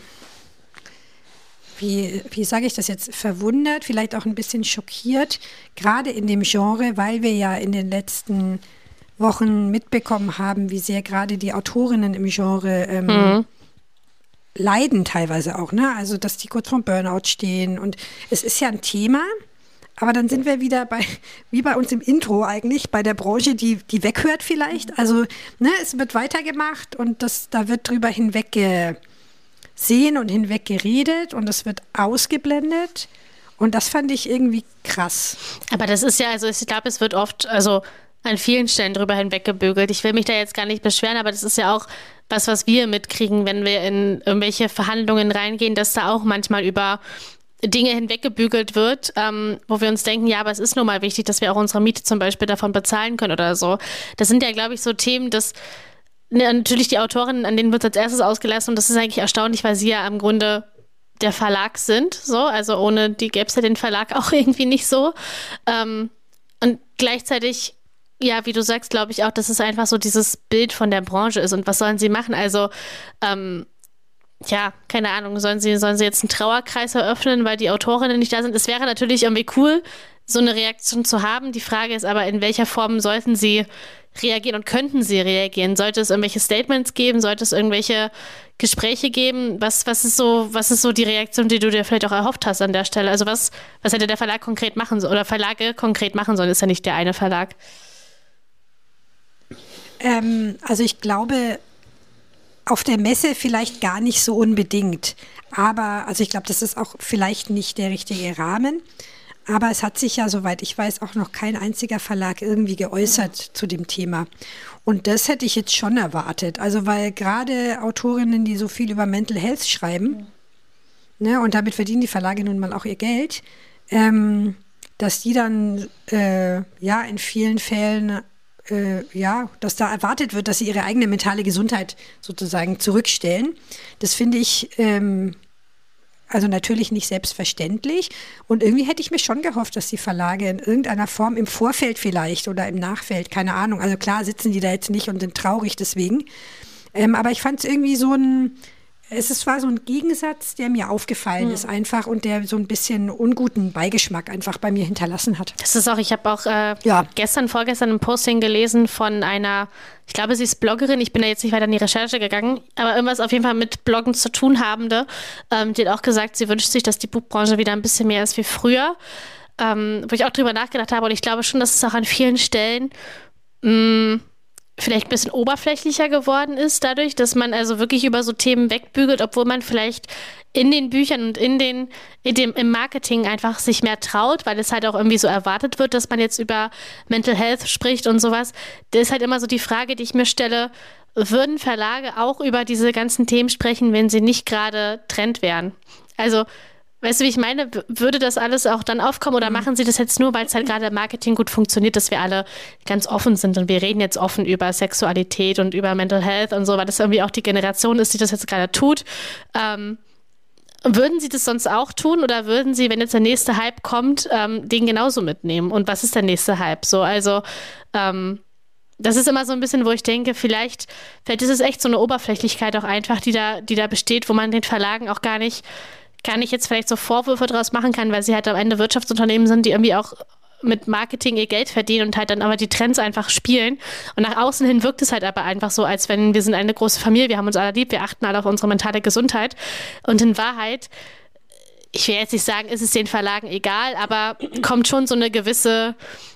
wie sage ich das jetzt, verwundert, vielleicht auch ein bisschen schockiert, gerade in dem Genre, weil wir ja in den letzten Wochen mitbekommen haben, wie sehr gerade die Autorinnen im Genre leiden teilweise auch, ne? Also, dass die kurz vorm Burnout stehen und es ist ja ein Thema, aber dann sind wir wieder wie bei uns im Intro eigentlich, bei der Branche, die weghört vielleicht. Also, ne, es wird weitergemacht und da wird drüber hinweg gesehen und hinweg geredet und es wird ausgeblendet und das fand ich irgendwie krass. Aber das ist ja, also ich glaube, es wird oft, also an vielen Stellen drüber hinweggebügelt. Ich will mich da jetzt gar nicht beschweren, aber das ist ja auch was wir mitkriegen, wenn wir in irgendwelche Verhandlungen reingehen, dass da auch manchmal über Dinge hinweggebügelt wird, wo wir uns denken, ja, aber es ist nun mal wichtig, dass wir auch unsere Miete zum Beispiel davon bezahlen können oder so. Das sind ja, glaube ich, so Themen, dass natürlich die Autorinnen, an denen wird es als erstes ausgelassen und das ist eigentlich erstaunlich, weil sie ja im Grunde der Verlag sind, so, also ohne die gäbe es ja den Verlag auch irgendwie nicht so. Und gleichzeitig, ja, wie du sagst, glaube ich auch, dass es einfach so dieses Bild von der Branche ist und was sollen sie machen? Also, ja, keine Ahnung, sollen sie jetzt einen Trauerkreis eröffnen, weil die Autorinnen nicht da sind? Es wäre natürlich irgendwie cool, so eine Reaktion zu haben. Die Frage ist aber, in welcher Form sollten sie reagieren und könnten sie reagieren? Sollte es irgendwelche Statements geben? Sollte es irgendwelche Gespräche geben? Was ist so die Reaktion, die du dir vielleicht auch erhofft hast an der Stelle? Also was hätte der Verlag konkret machen sollen oder Verlage konkret machen sollen? Ist ja nicht der eine Verlag. Also ich glaube, auf der Messe vielleicht gar nicht so unbedingt. Aber, also ich glaube, das ist auch vielleicht nicht der richtige Rahmen. Aber es hat sich ja, soweit ich weiß, auch noch kein einziger Verlag irgendwie geäußert zu dem Thema. Und das hätte ich jetzt schon erwartet. Also weil gerade Autorinnen, die so viel über Mental Health schreiben, ne, und damit verdienen die Verlage nun mal auch ihr Geld, dass die dann in vielen Fällen dass da erwartet wird, dass sie ihre eigene mentale Gesundheit sozusagen zurückstellen. Das finde ich also natürlich nicht selbstverständlich. Und irgendwie hätte ich mir schon gehofft, dass die Verlage in irgendeiner Form im Vorfeld vielleicht oder im Nachfeld, keine Ahnung, also klar sitzen die da jetzt nicht und sind traurig deswegen. Aber ich fand es irgendwie es war so ein Gegensatz, der mir aufgefallen ist einfach und der so ein bisschen unguten Beigeschmack einfach bei mir hinterlassen hat. Das ist auch, ich habe auch vorgestern ein Posting gelesen von einer, ich glaube, sie ist Bloggerin, ich bin da jetzt nicht weiter in die Recherche gegangen, aber irgendwas auf jeden Fall mit Bloggen zu tun habende. Die hat auch gesagt, sie wünscht sich, dass die Buchbranche wieder ein bisschen mehr ist wie früher, wo ich auch drüber nachgedacht habe und ich glaube schon, dass es auch an vielen Stellen vielleicht ein bisschen oberflächlicher geworden ist dadurch, dass man also wirklich über so Themen wegbügelt, obwohl man vielleicht in den Büchern und im Marketing einfach sich mehr traut, weil es halt auch irgendwie so erwartet wird, dass man jetzt über Mental Health spricht und sowas. Das ist halt immer so die Frage, die ich mir stelle, würden Verlage auch über diese ganzen Themen sprechen, wenn sie nicht gerade Trend wären? Also, weißt du, wie ich meine? Würde das alles auch dann aufkommen oder machen sie das jetzt nur, weil es halt gerade im Marketing gut funktioniert, dass wir alle ganz offen sind und wir reden jetzt offen über Sexualität und über Mental Health und so, weil das irgendwie auch die Generation ist, die das jetzt gerade tut. Würden sie das sonst auch tun oder würden sie, wenn jetzt der nächste Hype kommt, den genauso mitnehmen? Und was ist der nächste Hype? So, also das ist immer so ein bisschen, wo ich denke, vielleicht ist es echt so eine Oberflächlichkeit auch einfach, die da besteht, wo man den Verlagen auch gar nicht jetzt vielleicht so Vorwürfe draus machen kann, weil sie halt am Ende Wirtschaftsunternehmen sind, die irgendwie auch mit Marketing ihr Geld verdienen und halt dann aber die Trends einfach spielen. Und nach außen hin wirkt es halt aber einfach so, als wenn wir sind eine große Familie, wir haben uns alle lieb, wir achten alle auf unsere mentale Gesundheit. Und in Wahrheit, ich will jetzt nicht sagen, ist es den Verlagen egal, aber kommt schon so eine gewisse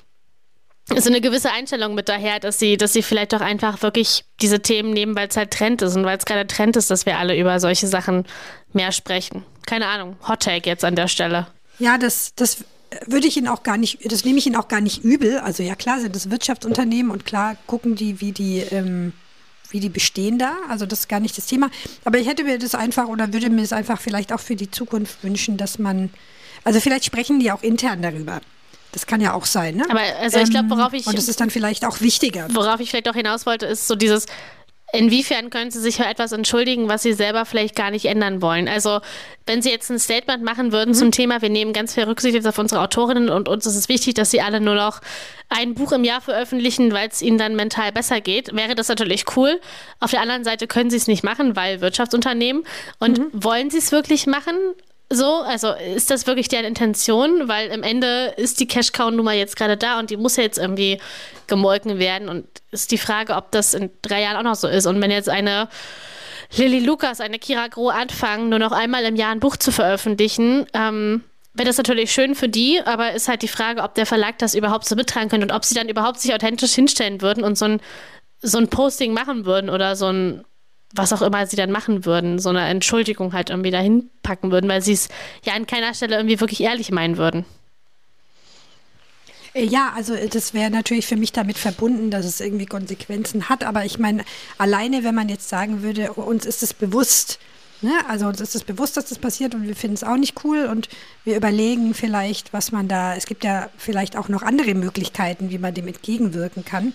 Einstellung mit daher, dass sie vielleicht doch einfach wirklich diese Themen nehmen, weil es halt Trend ist und weil es gerade Trend ist, dass wir alle über solche Sachen mehr sprechen. Keine Ahnung, Hot Take jetzt an der Stelle. Ja, das würde ich Ihnen auch gar nicht, das nehme ich Ihnen auch gar nicht übel. Also ja, klar sind das Wirtschaftsunternehmen und klar gucken die, wie die bestehen da. Also das ist gar nicht das Thema. Aber ich hätte mir das einfach oder würde mir das einfach vielleicht auch für die Zukunft wünschen, dass man, also vielleicht sprechen die auch intern darüber. Das kann ja auch sein, ne? Aber also ich glaube, und das ist dann vielleicht auch wichtiger. Worauf ich vielleicht auch hinaus wollte, ist so dieses, inwiefern können Sie sich für etwas entschuldigen, was Sie selber vielleicht gar nicht ändern wollen? Also wenn Sie jetzt ein Statement machen würden zum Thema, wir nehmen ganz viel Rücksicht jetzt auf unsere Autorinnen und uns ist es wichtig, dass sie alle nur noch ein Buch im Jahr veröffentlichen, weil es ihnen dann mental besser geht, wäre das natürlich cool. Auf der anderen Seite können Sie es nicht machen, weil Wirtschaftsunternehmen. Und wollen Sie es wirklich machen? So, also ist das wirklich deren Intention? Weil am Ende ist die Cash-Cow nun mal jetzt gerade da und die muss ja jetzt irgendwie gemolken werden und ist die Frage, ob das in 3 Jahren auch noch so ist. Und wenn jetzt eine Lilly Lucas, eine Kira Groh anfangen, nur noch einmal im Jahr ein Buch zu veröffentlichen, wäre das natürlich schön für die, aber ist halt die Frage, ob der Verlag das überhaupt so mittragen könnte und ob sie dann überhaupt sich authentisch hinstellen würden und so ein Posting machen würden oder so ein was auch immer sie dann machen würden, so eine Entschuldigung halt irgendwie dahin packen würden, weil sie es ja an keiner Stelle irgendwie wirklich ehrlich meinen würden. Ja, also das wäre natürlich für mich damit verbunden, dass es irgendwie Konsequenzen hat. Aber ich meine, alleine, wenn man jetzt sagen würde, uns ist es bewusst, ne? Also uns ist es bewusst, dass das passiert und wir finden es auch nicht cool und wir überlegen vielleicht, was man da, es gibt ja vielleicht auch noch andere Möglichkeiten, wie man dem entgegenwirken kann.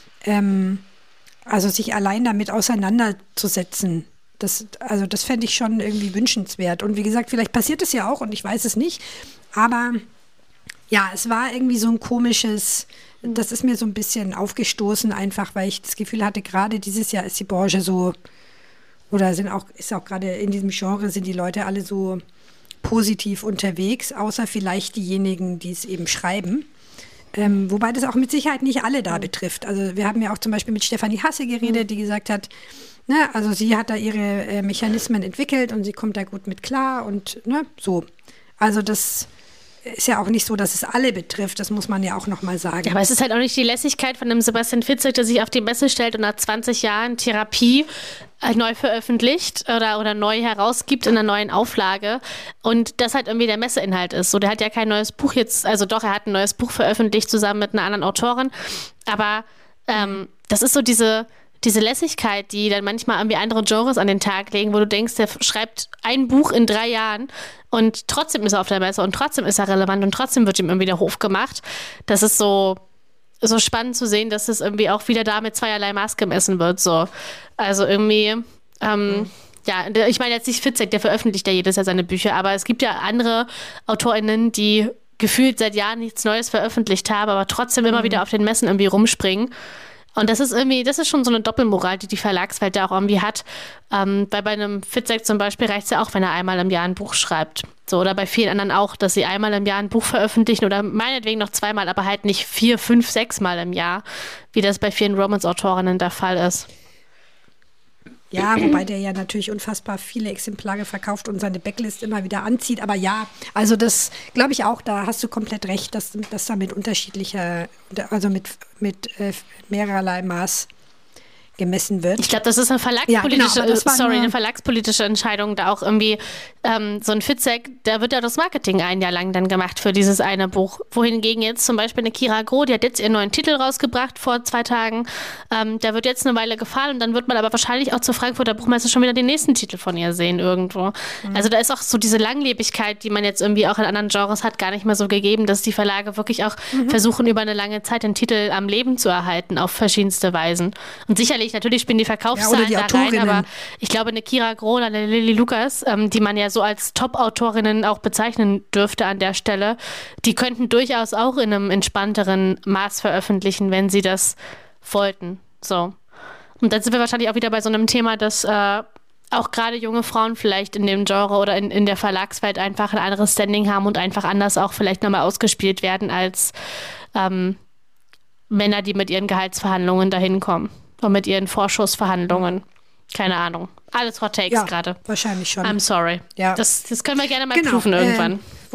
Also sich allein damit auseinanderzusetzen, das fände ich schon irgendwie wünschenswert. Und wie gesagt, vielleicht passiert es ja auch und ich weiß es nicht, aber ja, es war irgendwie so ein komisches, das ist mir so ein bisschen aufgestoßen, einfach weil ich das Gefühl hatte, gerade dieses Jahr ist die Branche so, oder ist auch gerade in diesem Genre, sind die Leute alle so positiv unterwegs, außer vielleicht diejenigen, die es eben schreiben. Wobei das auch mit Sicherheit nicht alle da betrifft. Also wir haben ja auch zum Beispiel mit Stefanie Hasse geredet, die gesagt hat, ne, also sie hat da ihre Mechanismen entwickelt und sie kommt da gut mit klar und ne, so. Also das ist ja auch nicht so, dass es alle betrifft, das muss man ja auch nochmal sagen. Ja, aber es ist halt auch nicht die Lässigkeit von dem Sebastian Fitzek, der sich auf die Messe stellt und nach 20 Jahren Therapie neu veröffentlicht oder neu herausgibt in einer neuen Auflage und das halt irgendwie der Messeinhalt ist. So, der hat ja kein neues Buch jetzt, also doch, er hat ein neues Buch veröffentlicht zusammen mit einer anderen Autorin, aber das ist so diese Lässigkeit, die dann manchmal irgendwie andere Genres an den Tag legen, wo du denkst, der schreibt ein Buch in 3 Jahren und trotzdem ist er auf der Messe und trotzdem ist er relevant und trotzdem wird ihm irgendwie der Hof gemacht. Das ist so spannend zu sehen, dass es irgendwie auch wieder da mit zweierlei Maß gemessen wird. So. Also irgendwie, ja, ich meine jetzt nicht Fitzek, der veröffentlicht ja jedes Jahr seine Bücher, aber es gibt ja andere AutorInnen, die gefühlt seit Jahren nichts Neues veröffentlicht haben, aber trotzdem immer wieder auf den Messen irgendwie rumspringen. Und das ist schon so eine Doppelmoral, die Verlagswelt da auch irgendwie hat. Weil bei einem Fitzek zum Beispiel reicht es ja auch, wenn er einmal im Jahr ein Buch schreibt. So, oder bei vielen anderen auch, dass sie einmal im Jahr ein Buch veröffentlichen oder meinetwegen noch 2-mal, aber halt nicht 4, 5, 6-mal im Jahr, wie das bei vielen Romance-Autorinnen der Fall ist. Ja, wobei der ja natürlich unfassbar viele Exemplare verkauft und seine Backlist immer wieder anzieht. Aber ja, also das glaube ich auch, da hast du komplett recht, dass da mit unterschiedlicher, also mit mehrerlei Maß gemessen wird. Ich glaube, das ist eine verlagspolitische Entscheidung, da auch irgendwie so ein Fitzek, da wird ja das Marketing ein Jahr lang dann gemacht für dieses eine Buch. Wohingegen jetzt zum Beispiel eine Kira Groh, die hat jetzt ihren neuen Titel rausgebracht vor 2 Tagen. Der wird jetzt eine Weile gefahren und dann wird man aber wahrscheinlich auch zur Frankfurter Buchmesse schon wieder den nächsten Titel von ihr sehen irgendwo. Also da ist auch so diese Langlebigkeit, die man jetzt irgendwie auch in anderen Genres hat, gar nicht mehr so gegeben, dass die Verlage wirklich auch versuchen, über eine lange Zeit den Titel am Leben zu erhalten, auf verschiedenste Weisen. Und sicherlich, natürlich spielen die Verkaufszahlen die da rein, aber ich glaube, eine Kira Groh oder eine Lilly Lucas, die man ja so als Top-Autorinnen auch bezeichnen dürfte an der Stelle, die könnten durchaus auch in einem entspannteren Maß veröffentlichen, wenn sie das wollten. So. Und dann sind wir wahrscheinlich auch wieder bei so einem Thema, dass auch gerade junge Frauen vielleicht in dem Genre oder in der Verlagswelt einfach ein anderes Standing haben und einfach anders auch vielleicht nochmal ausgespielt werden als Männer, die mit ihren Gehaltsverhandlungen dahin kommen und mit ihren Vorschussverhandlungen. Keine Ahnung. Alles Hot Takes gerade. Wahrscheinlich schon. I'm sorry. Ja. Das können wir gerne mal prüfen irgendwann.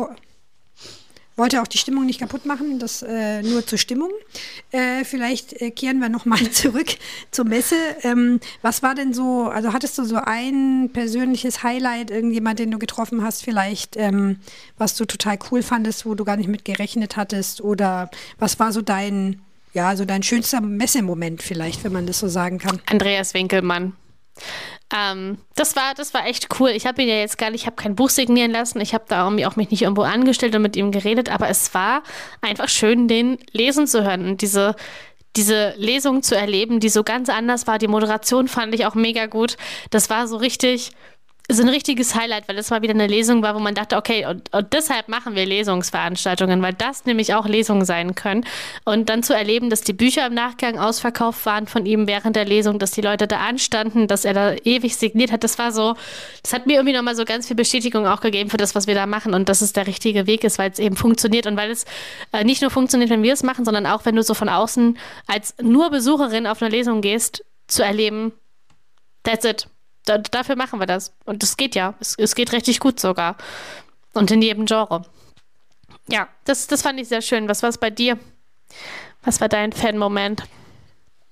Wollte auch die Stimmung nicht kaputt machen, das nur zur Stimmung. Vielleicht kehren wir nochmal zurück zur Messe. Was war denn so, also hattest du so ein persönliches Highlight, irgendjemand, den du getroffen hast, vielleicht, was du total cool fandest, wo du gar nicht mit gerechnet hattest? Oder was war so dein schönster Messemoment vielleicht, wenn man das so sagen kann? Andreas Winkelmann. Das war echt cool. Ich habe ihn ja jetzt ich habe kein Buch signieren lassen. Ich habe da irgendwie auch mich nicht irgendwo angestellt und mit ihm geredet, aber es war einfach schön, den lesen zu hören und diese Lesung zu erleben, die so ganz anders war. Die Moderation fand ich auch mega gut. Das war so ein richtiges Highlight, weil es mal wieder eine Lesung war, wo man dachte, okay, und deshalb machen wir Lesungsveranstaltungen, weil das nämlich auch Lesungen sein können. Und dann zu erleben, dass die Bücher im Nachgang ausverkauft waren von ihm während der Lesung, dass die Leute da anstanden, dass er da ewig signiert hat, das hat mir irgendwie nochmal so ganz viel Bestätigung auch gegeben für das, was wir da machen und dass es der richtige Weg ist, weil es eben funktioniert und weil es nicht nur funktioniert, wenn wir es machen, sondern auch, wenn du so von außen als nur Besucherin auf eine Lesung gehst, zu erleben, that's it. Dafür machen wir das. Und das geht ja. Es geht richtig gut sogar. Und in jedem Genre. Ja, das fand ich sehr schön. Was war es bei dir? Was war dein Fan-Moment?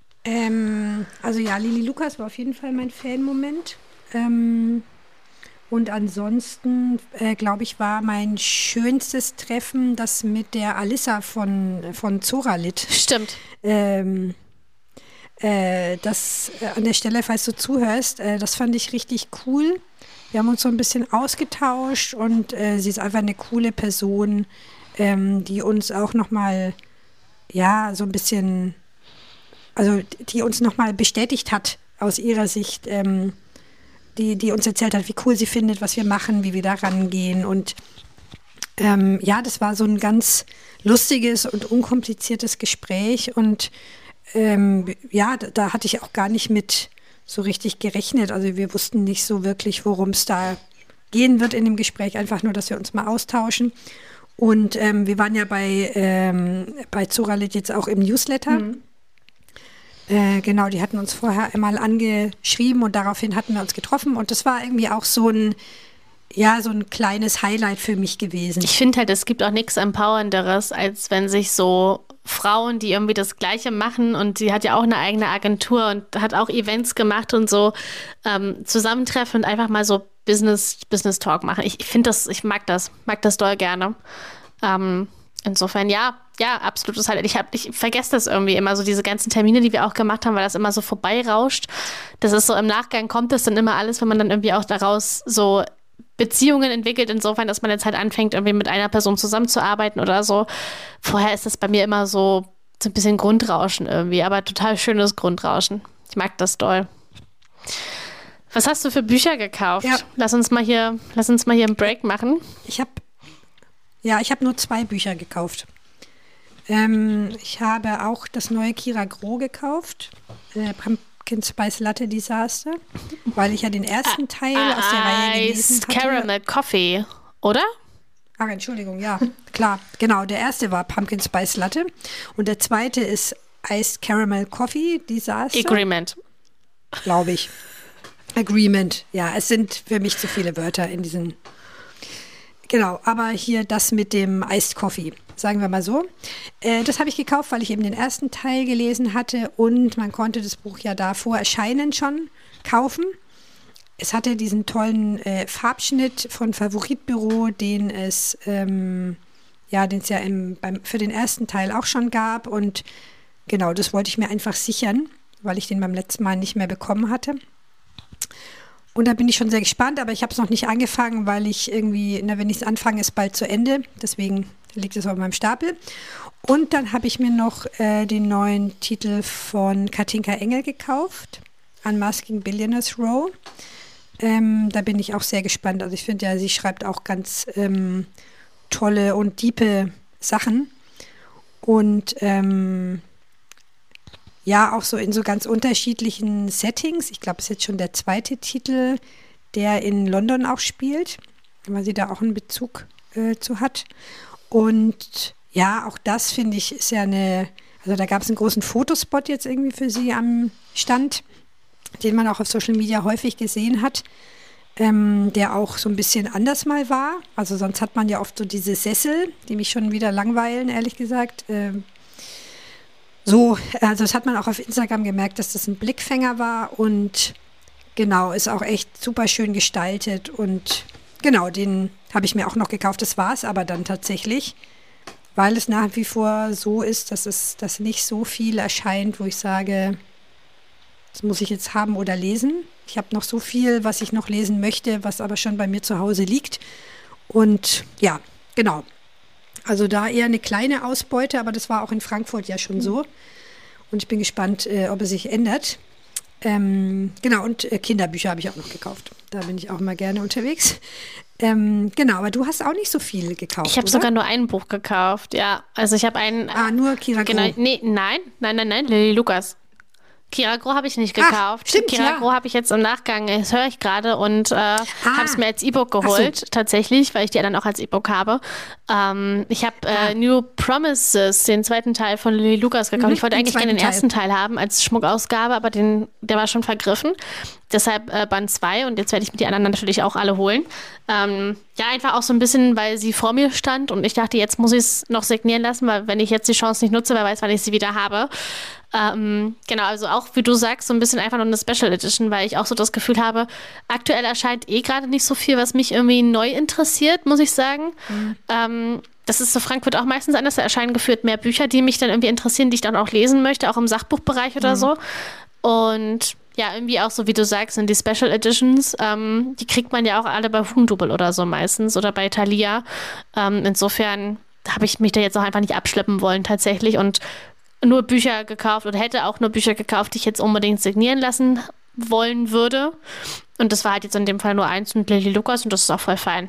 Also ja, Lilly Lucas war auf jeden Fall mein Fan-Moment. Und ansonsten, glaube ich, war mein schönstes Treffen das mit der Alissa von Zoralit. Stimmt. Das an der Stelle, falls du zuhörst, das fand ich richtig cool. Wir haben uns so ein bisschen ausgetauscht und sie ist einfach eine coole Person, die uns auch nochmal, ja, so ein bisschen, also die uns nochmal bestätigt hat aus ihrer Sicht, die uns erzählt hat, wie cool sie findet, was wir machen, wie wir da rangehen. Und ja, das war so ein ganz lustiges und unkompliziertes Gespräch. Und ja, da hatte ich auch gar nicht mit so richtig gerechnet. Also wir wussten nicht so wirklich, worum es da gehen wird in dem Gespräch. Einfach nur, dass wir uns mal austauschen. Und wir waren ja bei Zoralit jetzt auch im Newsletter. Genau, die hatten uns vorher einmal angeschrieben und daraufhin hatten wir uns getroffen. Und das war irgendwie auch so ein kleines Highlight für mich gewesen. Ich finde halt, es gibt auch nichts Empowernderes, als wenn sich so Frauen, die irgendwie das Gleiche machen, und sie hat ja auch eine eigene Agentur und hat auch Events gemacht und so, zusammentreffen und einfach mal so Business Talk machen. Ich finde das, ich mag das doll gerne. Insofern, ja, absolutes Highlight. Ich vergesse das irgendwie immer, so diese ganzen Termine, die wir auch gemacht haben, weil das immer so vorbeirauscht. Das ist so, im Nachgang kommt das dann immer alles, wenn man dann irgendwie auch daraus so Beziehungen entwickelt, insofern, dass man jetzt halt anfängt, irgendwie mit einer Person zusammenzuarbeiten oder so. Vorher ist das bei mir immer so ein bisschen Grundrauschen irgendwie, aber total schönes Grundrauschen. Ich mag das doll. Was hast du für Bücher gekauft? Ja. Lass uns mal hier einen Break machen. Ich habe nur 2 Bücher gekauft. Ich habe auch das neue Kira Groh gekauft, Pumpkin Spice Latte Disaster, weil ich ja den ersten Teil aus der Reihe gelesen hatte. Caramel Coffee, oder? Ach, Entschuldigung, ja, klar, genau. Der erste war Pumpkin Spice Latte und der zweite ist Iced Caramel Coffee Disaster. Agreement. Glaube ich. Agreement, ja, es sind für mich zu viele Wörter in diesen. Genau, aber hier das mit dem Iced Coffee, sagen wir mal so. Das habe ich gekauft, weil ich eben den ersten Teil gelesen hatte und man konnte das Buch ja da vor Erscheinen schon kaufen. Es hatte diesen tollen Farbschnitt von Favoritbüro, den es ja für den ersten Teil auch schon gab. Und genau, das wollte ich mir einfach sichern, weil ich den beim letzten Mal nicht mehr bekommen hatte. Und da bin ich schon sehr gespannt, aber ich habe es noch nicht angefangen, weil ich irgendwie, wenn ich es anfange, ist bald zu Ende. Deswegen liegt es auf meinem Stapel. Und dann habe ich mir noch den neuen Titel von Katinka Engel gekauft, Unmasking Billionaires Row. Da bin ich auch sehr gespannt. Also ich finde ja, sie schreibt auch ganz tolle und diepe Sachen. Und ja, auch so in so ganz unterschiedlichen Settings. Ich glaube, es ist jetzt schon der zweite Titel, der in London auch spielt, weil sie da auch einen Bezug zu hat. Und ja, auch das finde ich ist ja also da gab es einen großen Fotospot jetzt irgendwie für sie am Stand, den man auch auf Social Media häufig gesehen hat, der auch so ein bisschen anders mal war. Also sonst hat man ja oft so diese Sessel, die mich schon wieder langweilen, ehrlich gesagt. Also das hat man auch auf Instagram gemerkt, dass das ein Blickfänger war und genau, ist auch echt super schön gestaltet und genau, den habe ich mir auch noch gekauft. Das war es aber dann tatsächlich, weil es nach wie vor so ist, dass nicht so viel erscheint, wo ich sage, das muss ich jetzt haben oder lesen. Ich habe noch so viel, was ich noch lesen möchte, was aber schon bei mir zu Hause liegt und ja, genau. Also da eher eine kleine Ausbeute, aber das war auch in Frankfurt ja schon so. Und ich bin gespannt, ob es sich ändert. Genau, und Kinderbücher habe ich auch noch gekauft. Da bin ich auch immer gerne unterwegs. Genau, aber du hast auch nicht so viel gekauft, Ich habe sogar nur ein Buch gekauft, ja. Also ich habe einen... nur Kira Groh. Genau, nein, Lilly Lucas. Kira Groh habe ich nicht gekauft. Stimmt, Kira Groh habe ich jetzt im Nachgang, das höre ich gerade und habe es mir als E-Book geholt, tatsächlich, weil ich die ja dann auch als E-Book habe. Ich habe New Promises, den zweiten Teil von Lilly Lucas gekauft. Ich wollte eigentlich gerne den ersten Teil haben als Schmuckausgabe, aber der war schon vergriffen. Deshalb Band 2 und jetzt werde ich mir die anderen natürlich auch alle holen. Ja, einfach auch so ein bisschen, weil sie vor mir stand und ich dachte, jetzt muss ich es noch signieren lassen, weil wenn ich jetzt die Chance nicht nutze, wer weiß, wann ich sie wieder habe. Genau, also auch, wie du sagst, so ein bisschen einfach nur eine Special Edition, weil ich auch so das Gefühl habe, aktuell erscheint gerade nicht so viel, was mich irgendwie neu interessiert, muss ich sagen. Das ist so Frankfurt auch meistens anders, da erscheinen geführt mehr Bücher, die mich dann irgendwie interessieren, die ich dann auch lesen möchte, auch im Sachbuchbereich oder so. Und ja, irgendwie auch so, wie du sagst, sind die Special Editions, die kriegt man ja auch alle bei Hugendubel oder so meistens oder bei Thalia. Insofern habe ich mich da jetzt auch einfach nicht abschleppen wollen tatsächlich und nur Bücher gekauft oder hätte auch nur Bücher gekauft, die ich jetzt unbedingt signieren lassen wollen würde. Und das war halt jetzt in dem Fall nur eins mit Lily Lucas und das ist auch voll fein.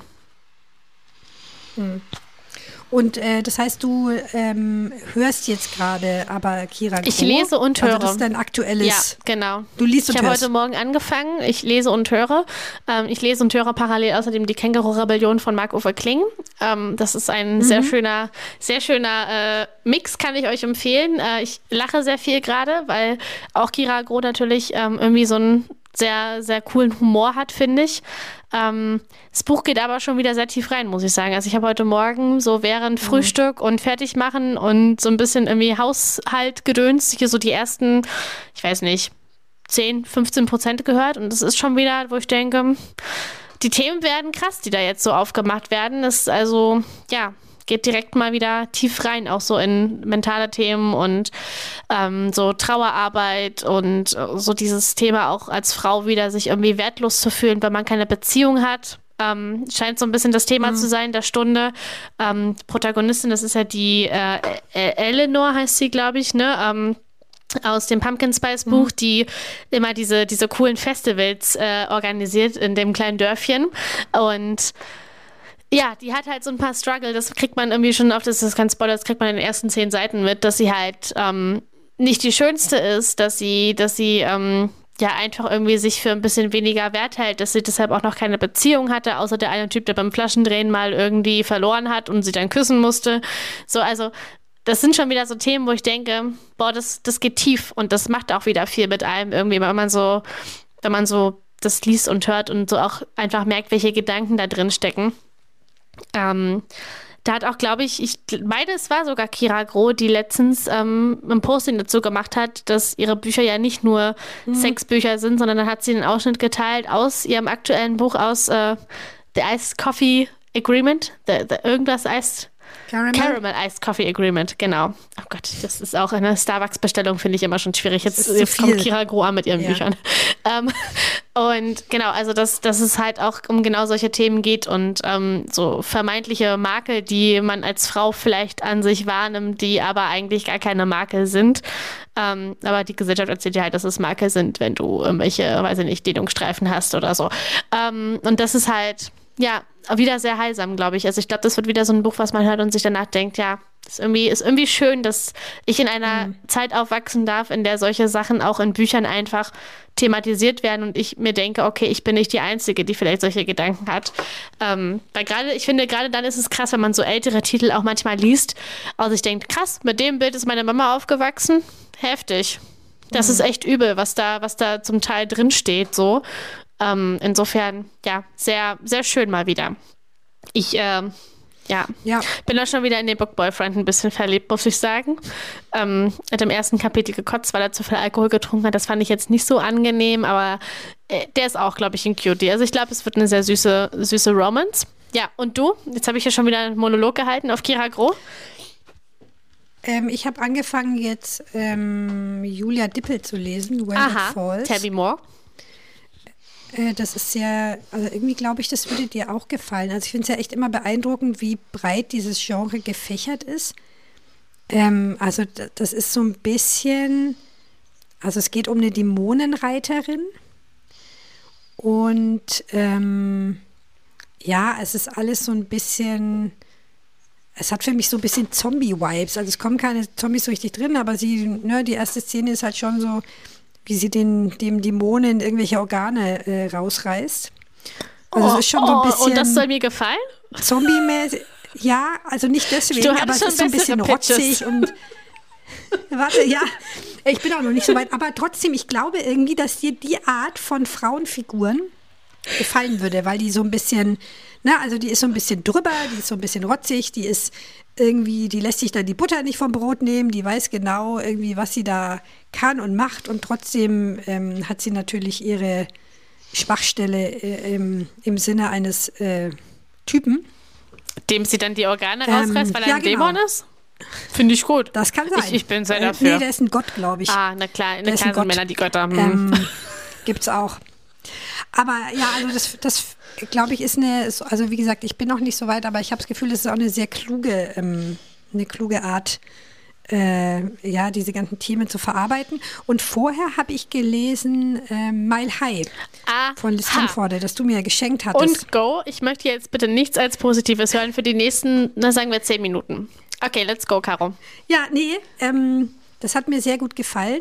Und das heißt, du hörst jetzt gerade aber Kira Groh? Ich lese und höre. Also das ist dein aktuelles... Ja, genau. Du liest und hörst. Ich habe hörst. heute Morgen angefangen. Ich lese und höre. Ich lese und höre parallel außerdem die Känguru-Rebellion von Marc-Uwe Kling. Das ist ein sehr schöner Mix, kann ich euch empfehlen. Ich lache sehr viel gerade, weil auch Kira Groh natürlich irgendwie so einen sehr, sehr coolen Humor hat, finde ich. Das Buch geht aber schon wieder sehr tief rein, muss ich sagen. Also ich habe heute Morgen so während Frühstück und Fertigmachen und so ein bisschen irgendwie Haushaltgedöns hier so die ersten, ich weiß nicht, 10-15% gehört. Und das ist schon wieder, wo ich denke, die Themen werden krass, die da jetzt so aufgemacht werden. Das ist also, ja, geht direkt mal wieder tief rein, auch so in mentale Themen und so Trauerarbeit und so dieses Thema auch als Frau wieder sich irgendwie wertlos zu fühlen, weil man keine Beziehung hat. Scheint so ein bisschen das Thema zu sein der Stunde. Protagonistin, das ist ja die Eleanor, heißt sie, glaube ich, ne? Aus dem Pumpkin Spice Buch, die immer diese coolen Festivals organisiert in dem kleinen Dörfchen. Und ja, die hat halt so ein paar Struggle, das kriegt man irgendwie schon das ist kein Spoiler, das kriegt man in den ersten 10 Seiten mit, dass sie halt nicht die Schönste ist, dass sie ja einfach irgendwie sich für ein bisschen weniger Wert hält, dass sie deshalb auch noch keine Beziehung hatte, außer der eine Typ, der beim Flaschendrehen mal irgendwie verloren hat und sie dann küssen musste. So, also das sind schon wieder so Themen, wo ich denke, boah, das geht tief und das macht auch wieder viel mit einem irgendwie, wenn man so das liest und hört und so auch einfach merkt, welche Gedanken da drin stecken. Da hat auch, glaube ich meine, es war sogar Kira Groh, die letztens ein Posting dazu gemacht hat, dass ihre Bücher ja nicht nur Sexbücher sind, sondern dann hat sie einen Ausschnitt geteilt aus ihrem aktuellen Buch aus The Iced Coffee Agreement, irgendwas Iced Caramel Iced Coffee Agreement, genau. Oh Gott, das ist auch eine Starbucks-Bestellung, finde ich immer schon schwierig. Jetzt kommt Kira Groh an mit ihren Büchern. Und genau, also dass es halt auch um genau solche Themen geht und so vermeintliche Makel, die man als Frau vielleicht an sich wahrnimmt, die aber eigentlich gar keine Makel sind. Aber die Gesellschaft erzählt dir halt, dass es Makel sind, wenn du irgendwelche, weiß ich nicht, Dehnungsstreifen hast oder so. Und das ist halt, ja, wieder sehr heilsam, glaube ich. Also ich glaube, das wird wieder so ein Buch, was man hört und sich danach denkt, ja, ist irgendwie schön, dass ich in einer Zeit aufwachsen darf, in der solche Sachen auch in Büchern einfach thematisiert werden und ich mir denke, okay, ich bin nicht die Einzige, die vielleicht solche Gedanken hat. Weil ich finde, gerade dann ist es krass, wenn man so ältere Titel auch manchmal liest, also ich denke, krass, mit dem Bild ist meine Mama aufgewachsen, heftig. Das ist echt übel, was da zum Teil drin steht, so. Insofern, ja, sehr, sehr schön mal wieder. Ich, bin da schon wieder in den Book Boyfriend ein bisschen verliebt, muss ich sagen. Hat im ersten Kapitel gekotzt, weil er zu viel Alkohol getrunken hat. Das fand ich jetzt nicht so angenehm, aber der ist auch, glaube ich, ein Cutie. Also ich glaube, es wird eine sehr süße Romance. Ja, und du? Jetzt habe ich ja schon wieder einen Monolog gehalten auf Kira Groh. Ich habe angefangen jetzt Julia Dippel zu lesen, When It Falls. Tell me more. Das ist sehr, also irgendwie glaube ich, das würde dir auch gefallen. Also ich finde es ja echt immer beeindruckend, wie breit dieses Genre gefächert ist. Also das ist so ein bisschen, also es geht um eine Dämonenreiterin und es ist alles so ein bisschen, es hat für mich so ein bisschen Zombie-Vibes. Also es kommen keine Zombies so richtig drin, aber die erste Szene ist halt schon so, wie sie dem Dämonen irgendwelche Organe rausreißt. Also es ist schon so ein bisschen... Und das soll mir gefallen? Zombie-mäßig. Ja, also nicht deswegen, aber es ist so ein bisschen rotzig und... Warte, ja, ich bin auch noch nicht so weit, aber trotzdem, ich glaube irgendwie, dass dir die Art von Frauenfiguren gefallen würde, weil die so ein bisschen, also die ist so ein bisschen drüber, die ist so ein bisschen rotzig, die ist irgendwie, die lässt sich dann die Butter nicht vom Brot nehmen, die weiß genau irgendwie, was sie da kann und macht und trotzdem hat sie natürlich ihre Schwachstelle im Sinne eines Typen. Dem sie dann die Organe rausreißt, weil er ein genau. Dämon ist? Finde ich gut. Das kann sein. Ich bin sehr dafür. Nee, der ist ein Gott, glaube ich. Na klar, sind Männer die Götter. Gibt's auch. Aber ja, also das glaube ich, ist also wie gesagt, ich bin noch nicht so weit, aber ich habe das Gefühl, es ist auch eine sehr kluge Art, diese ganzen Themen zu verarbeiten. Und vorher habe ich gelesen Mile High von Liz Hanforde, das du mir geschenkt hattest. Und Go, ich möchte jetzt bitte nichts als Positives hören für die nächsten, sagen wir 10 Minuten. Okay, let's go, Caro. Ja, nee, das hat mir sehr gut gefallen.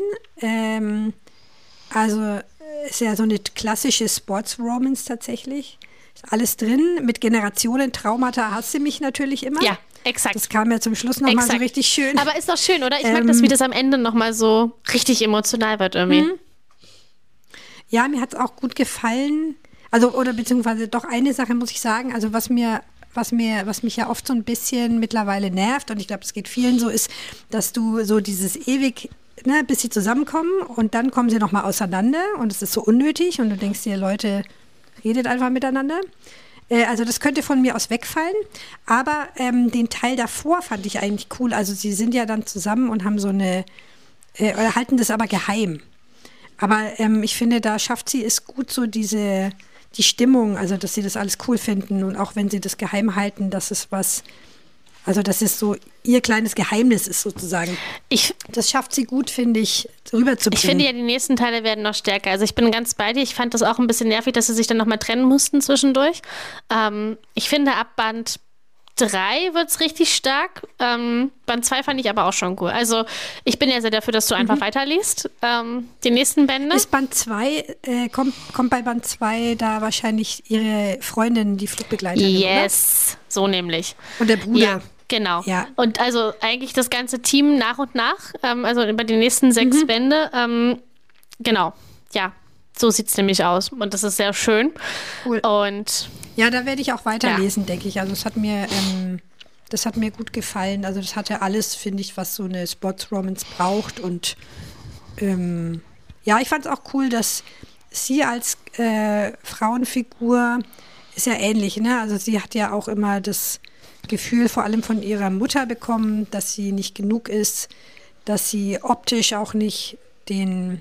Also ist ja so eine klassische Sports-Romance tatsächlich. Ist alles drin. Mit Generationen-Traumata hasst sie mich natürlich immer. Ja, exakt. Das kam ja zum Schluss nochmal so richtig schön. Aber ist doch schön, oder? Ich mag das, wie das am Ende nochmal so richtig emotional wird irgendwie. Ja, mir hat es auch gut gefallen. Also, oder beziehungsweise doch eine Sache muss ich sagen. Also, was mich ja oft so ein bisschen mittlerweile nervt, und ich glaube, es geht vielen so, ist, dass du so dieses ewig, bis sie zusammenkommen und dann kommen sie nochmal auseinander und es ist so unnötig und du denkst dir, Leute, redet einfach miteinander. Also das könnte von mir aus wegfallen, aber den Teil davor fand ich eigentlich cool. Also sie sind ja dann zusammen und haben so oder halten das aber geheim. Aber ich finde, da schafft sie es gut, so die Stimmung, also dass sie das alles cool finden und auch wenn sie das geheim halten, dass es dass es so ihr kleines Geheimnis ist sozusagen. Das schafft sie gut, finde ich, rüberzubringen. Ich finde ja, die nächsten Teile werden noch stärker. Also ich bin ganz bei dir. Ich fand das auch ein bisschen nervig, dass sie sich dann nochmal trennen mussten zwischendurch. Ich finde, ab Band 3 wird es richtig stark. Band 2 fand ich aber auch schon cool. Also ich bin ja sehr dafür, dass du einfach weiterliest. Die nächsten Bände. Ist Band 2, kommt bei Band 2 da wahrscheinlich ihre Freundin, die Flugbegleiterin, yes, oder? So nämlich. Und der Bruder. Ja. Genau. Ja. Und also eigentlich das ganze Team nach und nach, also über die nächsten 6 Bände. Genau, ja, so sieht es nämlich aus. Und das ist sehr schön. Cool. Und ja, da werde ich auch weiterlesen, denke ich. Also es hat mir gut gefallen. Also das hatte alles, finde ich, was so eine Sports-Romance braucht. Und ich fand es auch cool, dass sie als Frauenfigur ist ja ähnlich, ne? Also sie hat ja auch immer das Gefühl vor allem von ihrer Mutter bekommen, dass sie nicht genug ist, dass sie optisch auch nicht den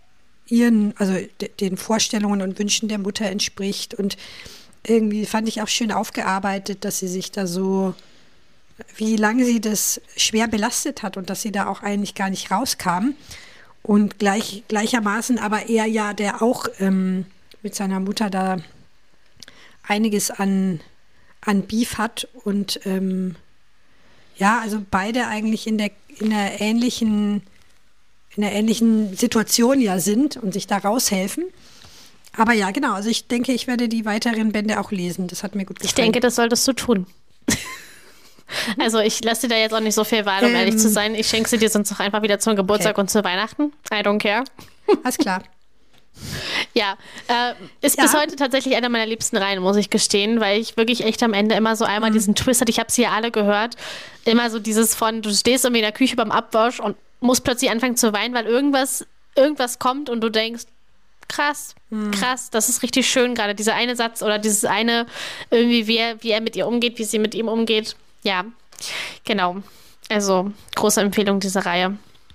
Vorstellungen und Wünschen der Mutter entspricht. Und irgendwie fand ich auch schön aufgearbeitet, dass sie sich da so, wie lange sie das schwer belastet hat und dass sie da auch eigentlich gar nicht rauskam. Und gleichermaßen aber er ja, der auch mit seiner Mutter da einiges an Beef hat und also beide eigentlich in einer ähnlichen Situation ja sind und sich da raushelfen. Aber ja, genau, also ich denke, ich werde die weiteren Bände auch lesen. Das hat mir gut gefallen. Ich denke, das solltest du tun. Also ich lasse dir da jetzt auch nicht so viel Wahl, um ehrlich zu sein. Ich schenke sie dir sonst noch einfach wieder zum Geburtstag und zu Weihnachten. I don't care. Alles klar. Ja, ist bis heute tatsächlich einer meiner liebsten Reihen, muss ich gestehen, weil ich wirklich echt am Ende immer so einmal diesen Twist hatte, ich habe sie ja alle gehört, immer so dieses von, du stehst irgendwie in der Küche beim Abwasch und musst plötzlich anfangen zu weinen, weil irgendwas kommt und du denkst, krass, das ist richtig schön, gerade dieser eine Satz oder dieses eine, irgendwie wie er mit ihr umgeht, wie sie mit ihm umgeht. Ja, genau. Also, große Empfehlung dieser Reihe.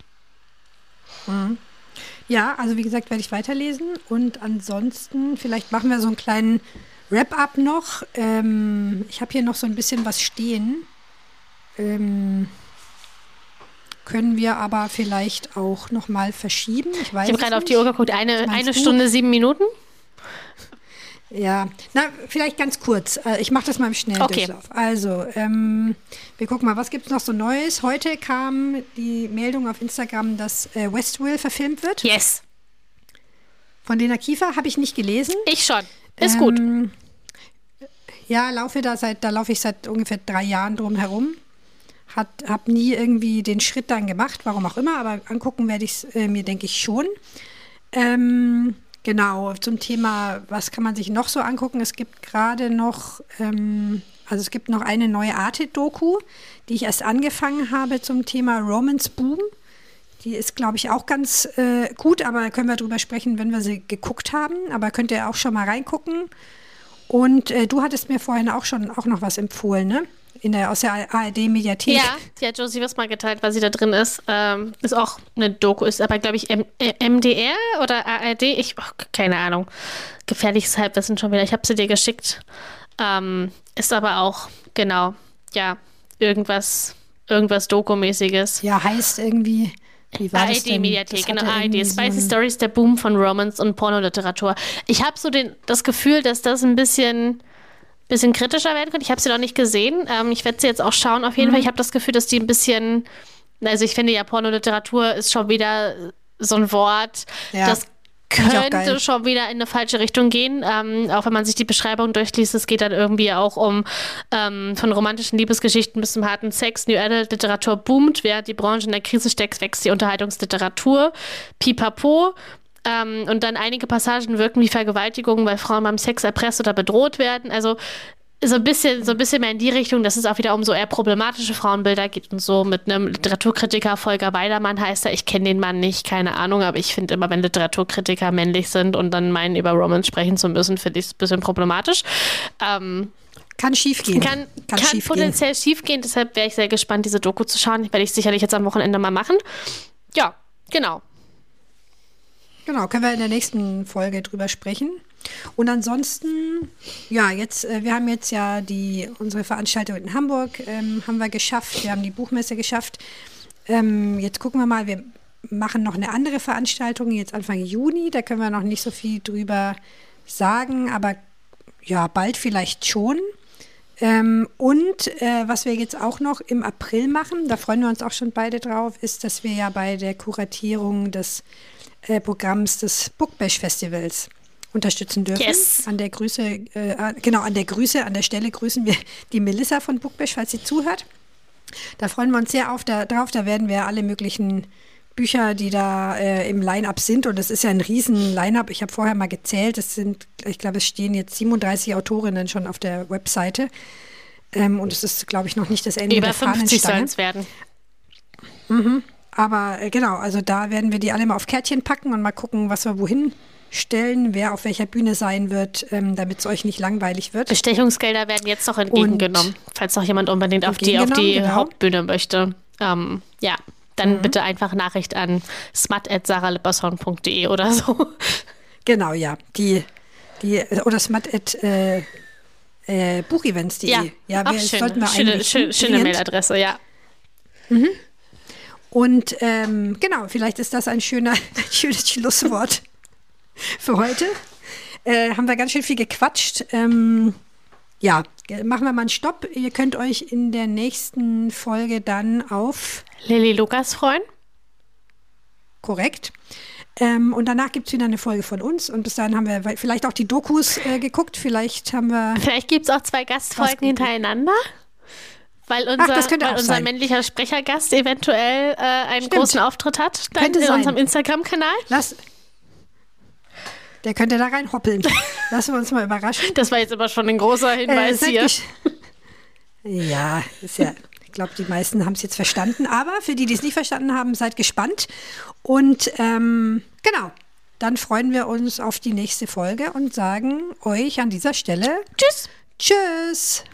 Ja, also wie gesagt, werde ich weiterlesen und ansonsten, vielleicht machen wir so einen kleinen Wrap-up noch. Ich habe hier noch so ein bisschen was stehen. Können wir aber vielleicht auch noch mal verschieben. Ich habe gerade auf die Uhr geguckt, eine Stunde 7 Minuten. Ja, vielleicht ganz kurz. Ich mache das mal im Schnelldurchlauf. Okay. Also, wir gucken mal, was gibt es noch so Neues? Heute kam die Meldung auf Instagram, dass Westworld verfilmt wird. Yes. Von Lena Kiefer habe ich nicht gelesen. Ich schon. Ist gut. Ja, laufe ich seit ungefähr 3 Jahren drum herum. Habe nie irgendwie den Schritt dann gemacht, warum auch immer, aber angucken werde ich es mir, denke ich, schon. Genau, zum Thema, was kann man sich noch so angucken? Es gibt gerade noch, es gibt noch eine neue Arte-Doku, die ich erst angefangen habe zum Thema Romance Boom. Die ist, glaube ich, auch ganz gut, aber können wir drüber sprechen, wenn wir sie geguckt haben. Aber könnt ihr auch schon mal reingucken. Und du hattest mir vorhin auch noch was empfohlen, ne? Aus der ARD-Mediathek. Ja, die hat Josie was mal geteilt, weil sie da drin ist. Ist auch eine Doku, ist aber, glaube ich, MDR oder ARD. Keine Ahnung. Gefährliches Halbwissen schon wieder. Ich habe sie dir geschickt. Ist aber auch, genau, ja, irgendwas Doku-mäßiges. Ja, heißt irgendwie... ARD-Mediathek, genau, ARD. Spicy Stories, der Boom von Romance und Pornoliteratur. Ich habe so das Gefühl, dass das ein bisschen kritischer werden könnte. Ich habe sie noch nicht gesehen. Ich werde sie jetzt auch schauen, auf jeden Fall. Ich habe das Gefühl, dass die ein bisschen, also ich finde ja, Pornoliteratur ist schon wieder so ein Wort, das könnte schon wieder in eine falsche Richtung gehen. Auch wenn man sich die Beschreibung durchliest, es geht dann irgendwie auch um von romantischen Liebesgeschichten bis zum harten Sex. New Adult Literatur boomt, während die Branche in der Krise steckt, wächst die Unterhaltungsliteratur. Pipapo. Und dann einige Passagen wirken wie Vergewaltigungen, weil Frauen beim Sex erpresst oder bedroht werden. Also so ein bisschen mehr in die Richtung, dass es auch wieder um so eher problematische Frauenbilder geht und so mit einem Literaturkritiker, Volker Weidermann heißt er. Ich kenne den Mann nicht, keine Ahnung, aber ich finde immer, wenn Literaturkritiker männlich sind und dann meinen, über Romance sprechen zu müssen, finde ich es ein bisschen problematisch. Kann schiefgehen. Kann potenziell schiefgehen, deshalb wäre ich sehr gespannt, diese Doku zu schauen. Die werde ich sicherlich jetzt am Wochenende mal machen. Ja, genau. Genau, können wir in der nächsten Folge drüber sprechen. Und ansonsten, ja, wir haben jetzt ja unsere Veranstaltung in Hamburg haben wir geschafft. Wir haben die Buchmesse geschafft. Jetzt gucken wir mal, wir machen noch eine andere Veranstaltung jetzt Anfang Juni. Da können wir noch nicht so viel drüber sagen, aber ja, bald vielleicht schon. Und was wir jetzt auch noch im April machen, da freuen wir uns auch schon beide drauf, ist, dass wir ja bei der Kuratierung des Programms des Book Bash Festivals unterstützen dürfen. Yes. An der Stelle grüßen wir die Melissa von Book Bash, falls sie zuhört. Da freuen wir uns sehr drauf. Da werden wir alle möglichen Bücher, die da im Line-Up sind, und das ist ja ein riesen Line-Up. Ich habe vorher mal gezählt, ich glaube, es stehen jetzt 37 Autorinnen schon auf der Webseite. Und es ist, glaube ich, noch nicht das Ende der Fahnenstange. Über 50 sollen es werden. Mhm. Aber genau, also da werden wir die alle mal auf Kärtchen packen und mal gucken, was wir wohin stellen, wer auf welcher Bühne sein wird, damit es euch nicht langweilig wird. Bestechungsgelder werden jetzt noch entgegengenommen, falls noch jemand unbedingt auf die genau. Hauptbühne möchte. Ja, dann bitte einfach Nachricht an smut@saralipperson.de oder so. Genau, ja. Oder smut@buchevents.de. Ja, schöne Mailadresse, ja. Mhm. Und genau, vielleicht ist das ein schönes Schlusswort für heute. Haben wir ganz schön viel gequatscht. Ja, machen wir mal einen Stopp. Ihr könnt euch in der nächsten Folge dann auf Lilly Lukas freuen. Korrekt. Und danach gibt es wieder eine Folge von uns. Und bis dahin haben wir vielleicht auch die Dokus geguckt. Vielleicht gibt es auch 2 Gastfolgen hintereinander. Weil unser männlicher Sprechergast eventuell einen großen Auftritt hat dann in unserem Instagram-Kanal. Der könnte da reinhoppeln. Lassen wir uns mal überraschen. Das war jetzt aber schon ein großer Hinweis hier. Ja, ich glaube, die meisten haben es jetzt verstanden. Aber für die es nicht verstanden haben, seid gespannt. Und genau, dann freuen wir uns auf die nächste Folge und sagen euch an dieser Stelle Tschüss. Tschüss.